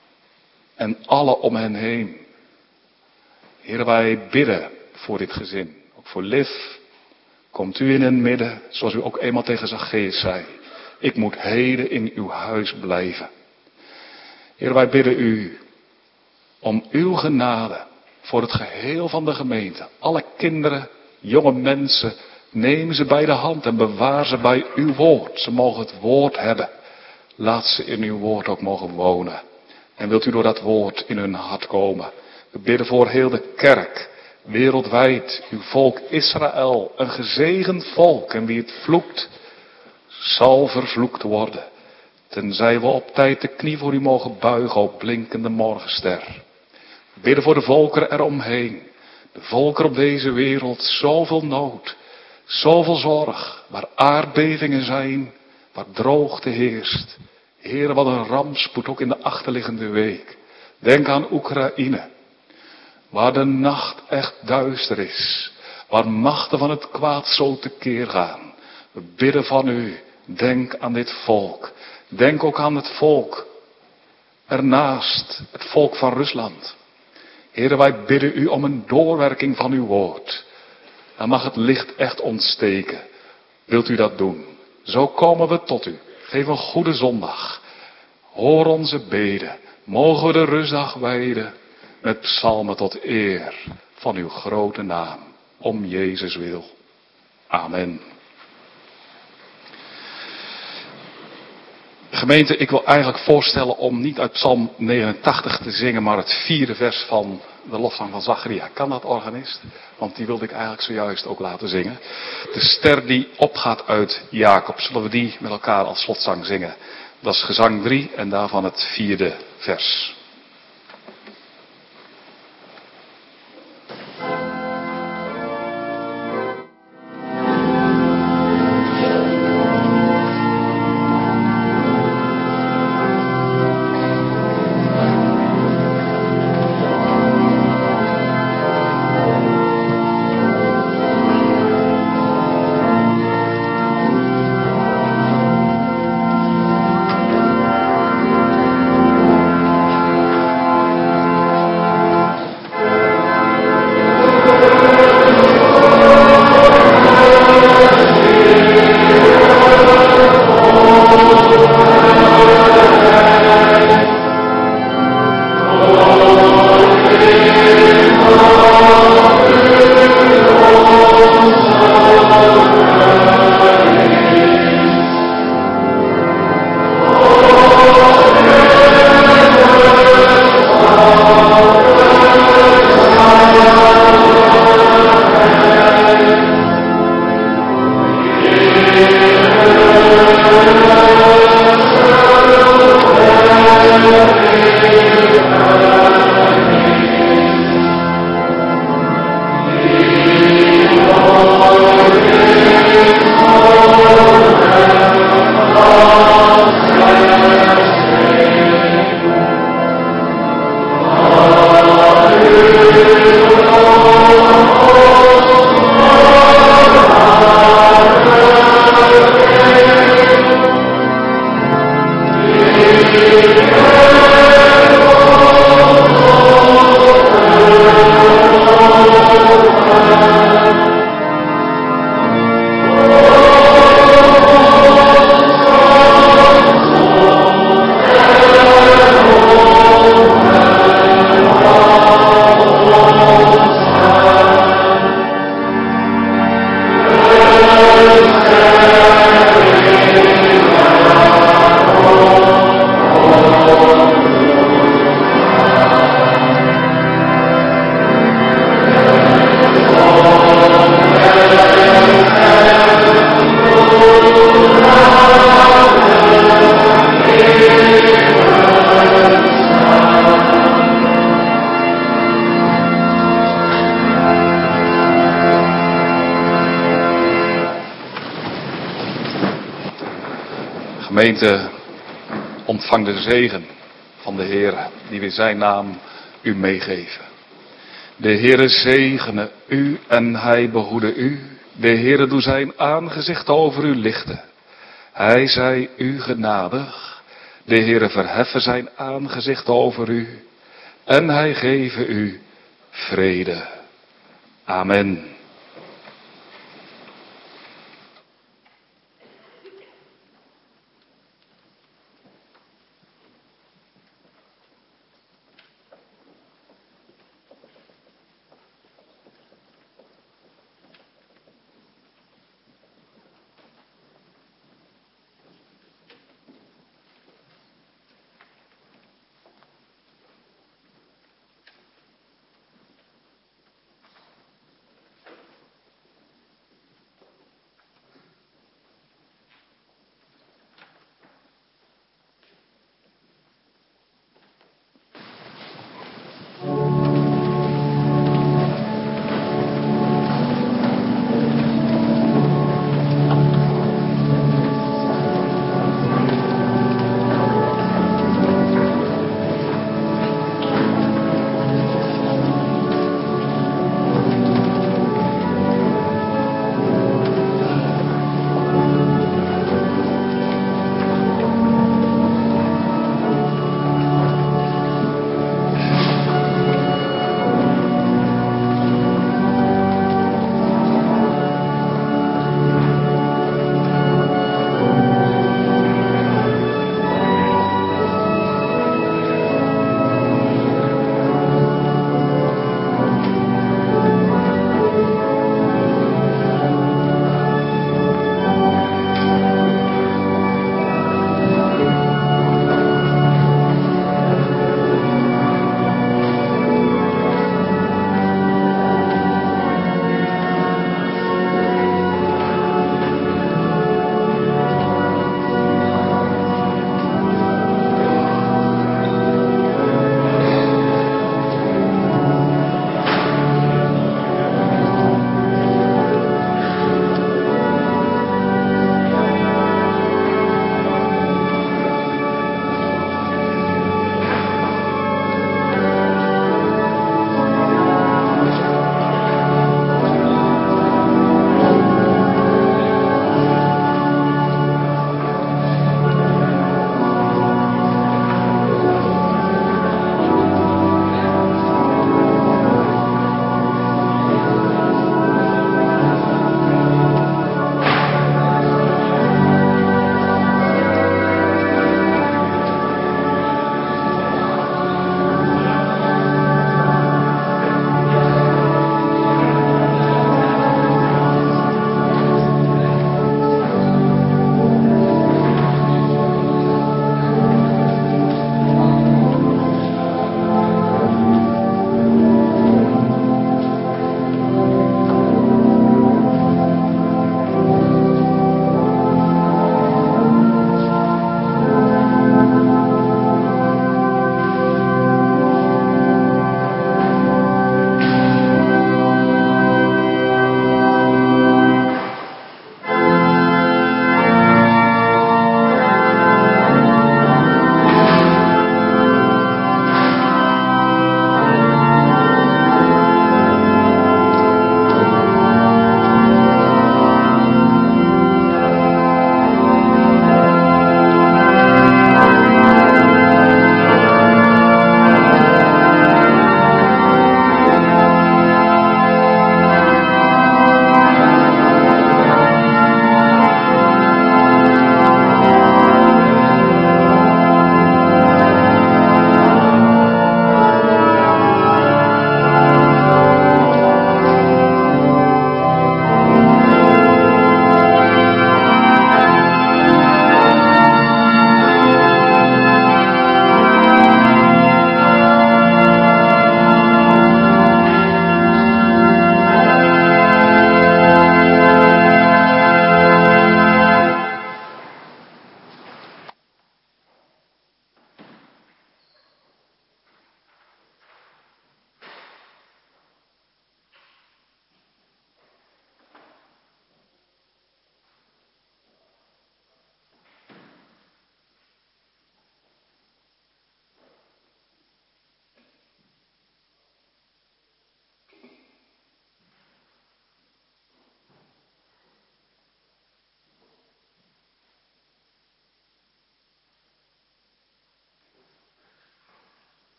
En alle om hen heen. Heer, wij bidden voor dit gezin. Ook voor Liv. Komt u in hun midden, zoals u ook eenmaal tegen Zacchaeus zei. Ik moet heden in uw huis blijven. Heer, wij bidden u om uw genade voor het geheel van de gemeente. Alle kinderen, jonge mensen, neem ze bij de hand en bewaar ze bij uw woord. Ze mogen het woord hebben. Laat ze in uw woord ook mogen wonen. En wilt u door dat woord in hun hart komen. We bidden voor heel de kerk, wereldwijd, uw volk Israël, een gezegend volk. En wie het vloekt, zal vervloekt worden. Tenzij we op tijd de knie voor u mogen buigen, o blinkende morgenster. We bidden voor de volkeren eromheen. De volkeren op deze wereld, zoveel nood, zoveel zorg. Waar aardbevingen zijn, waar droogte heerst. Heere, wat een rampspoed ook in de achterliggende week. Denk aan Oekraïne, waar de nacht echt duister is. Waar machten van het kwaad zo tekeer gaan. We bidden van u, denk aan dit volk. Denk ook aan het volk ernaast, het volk van Rusland. Heere, wij bidden u om een doorwerking van uw woord. Dan mag het licht echt ontsteken. Wilt u dat doen? Zo komen we tot u. Geef een goede zondag. Hoor onze beden. Mogen we de rustdag wijden met psalmen tot eer van uw grote naam. Om Jezus wil. Amen. Gemeente, ik wil eigenlijk voorstellen om niet uit Psalm negenentachtig te zingen, maar het vierde vers van de lofzang van Zacharia. Kan dat, organist? Want die wilde ik eigenlijk zojuist ook laten zingen. De ster die opgaat uit Jacob. Zullen we die met elkaar als slotzang zingen? Dat is gezang drie en daarvan het vierde vers. Gemeente, ontvang de zegen van de Heere, die we in zijn naam u meegeven. De Heere zegene u en hij behoede u. De Heere doe zijn aangezicht over u lichten. Hij zij u genadig. De Heere verheffen zijn aangezicht over u. En hij geven u vrede. Amen.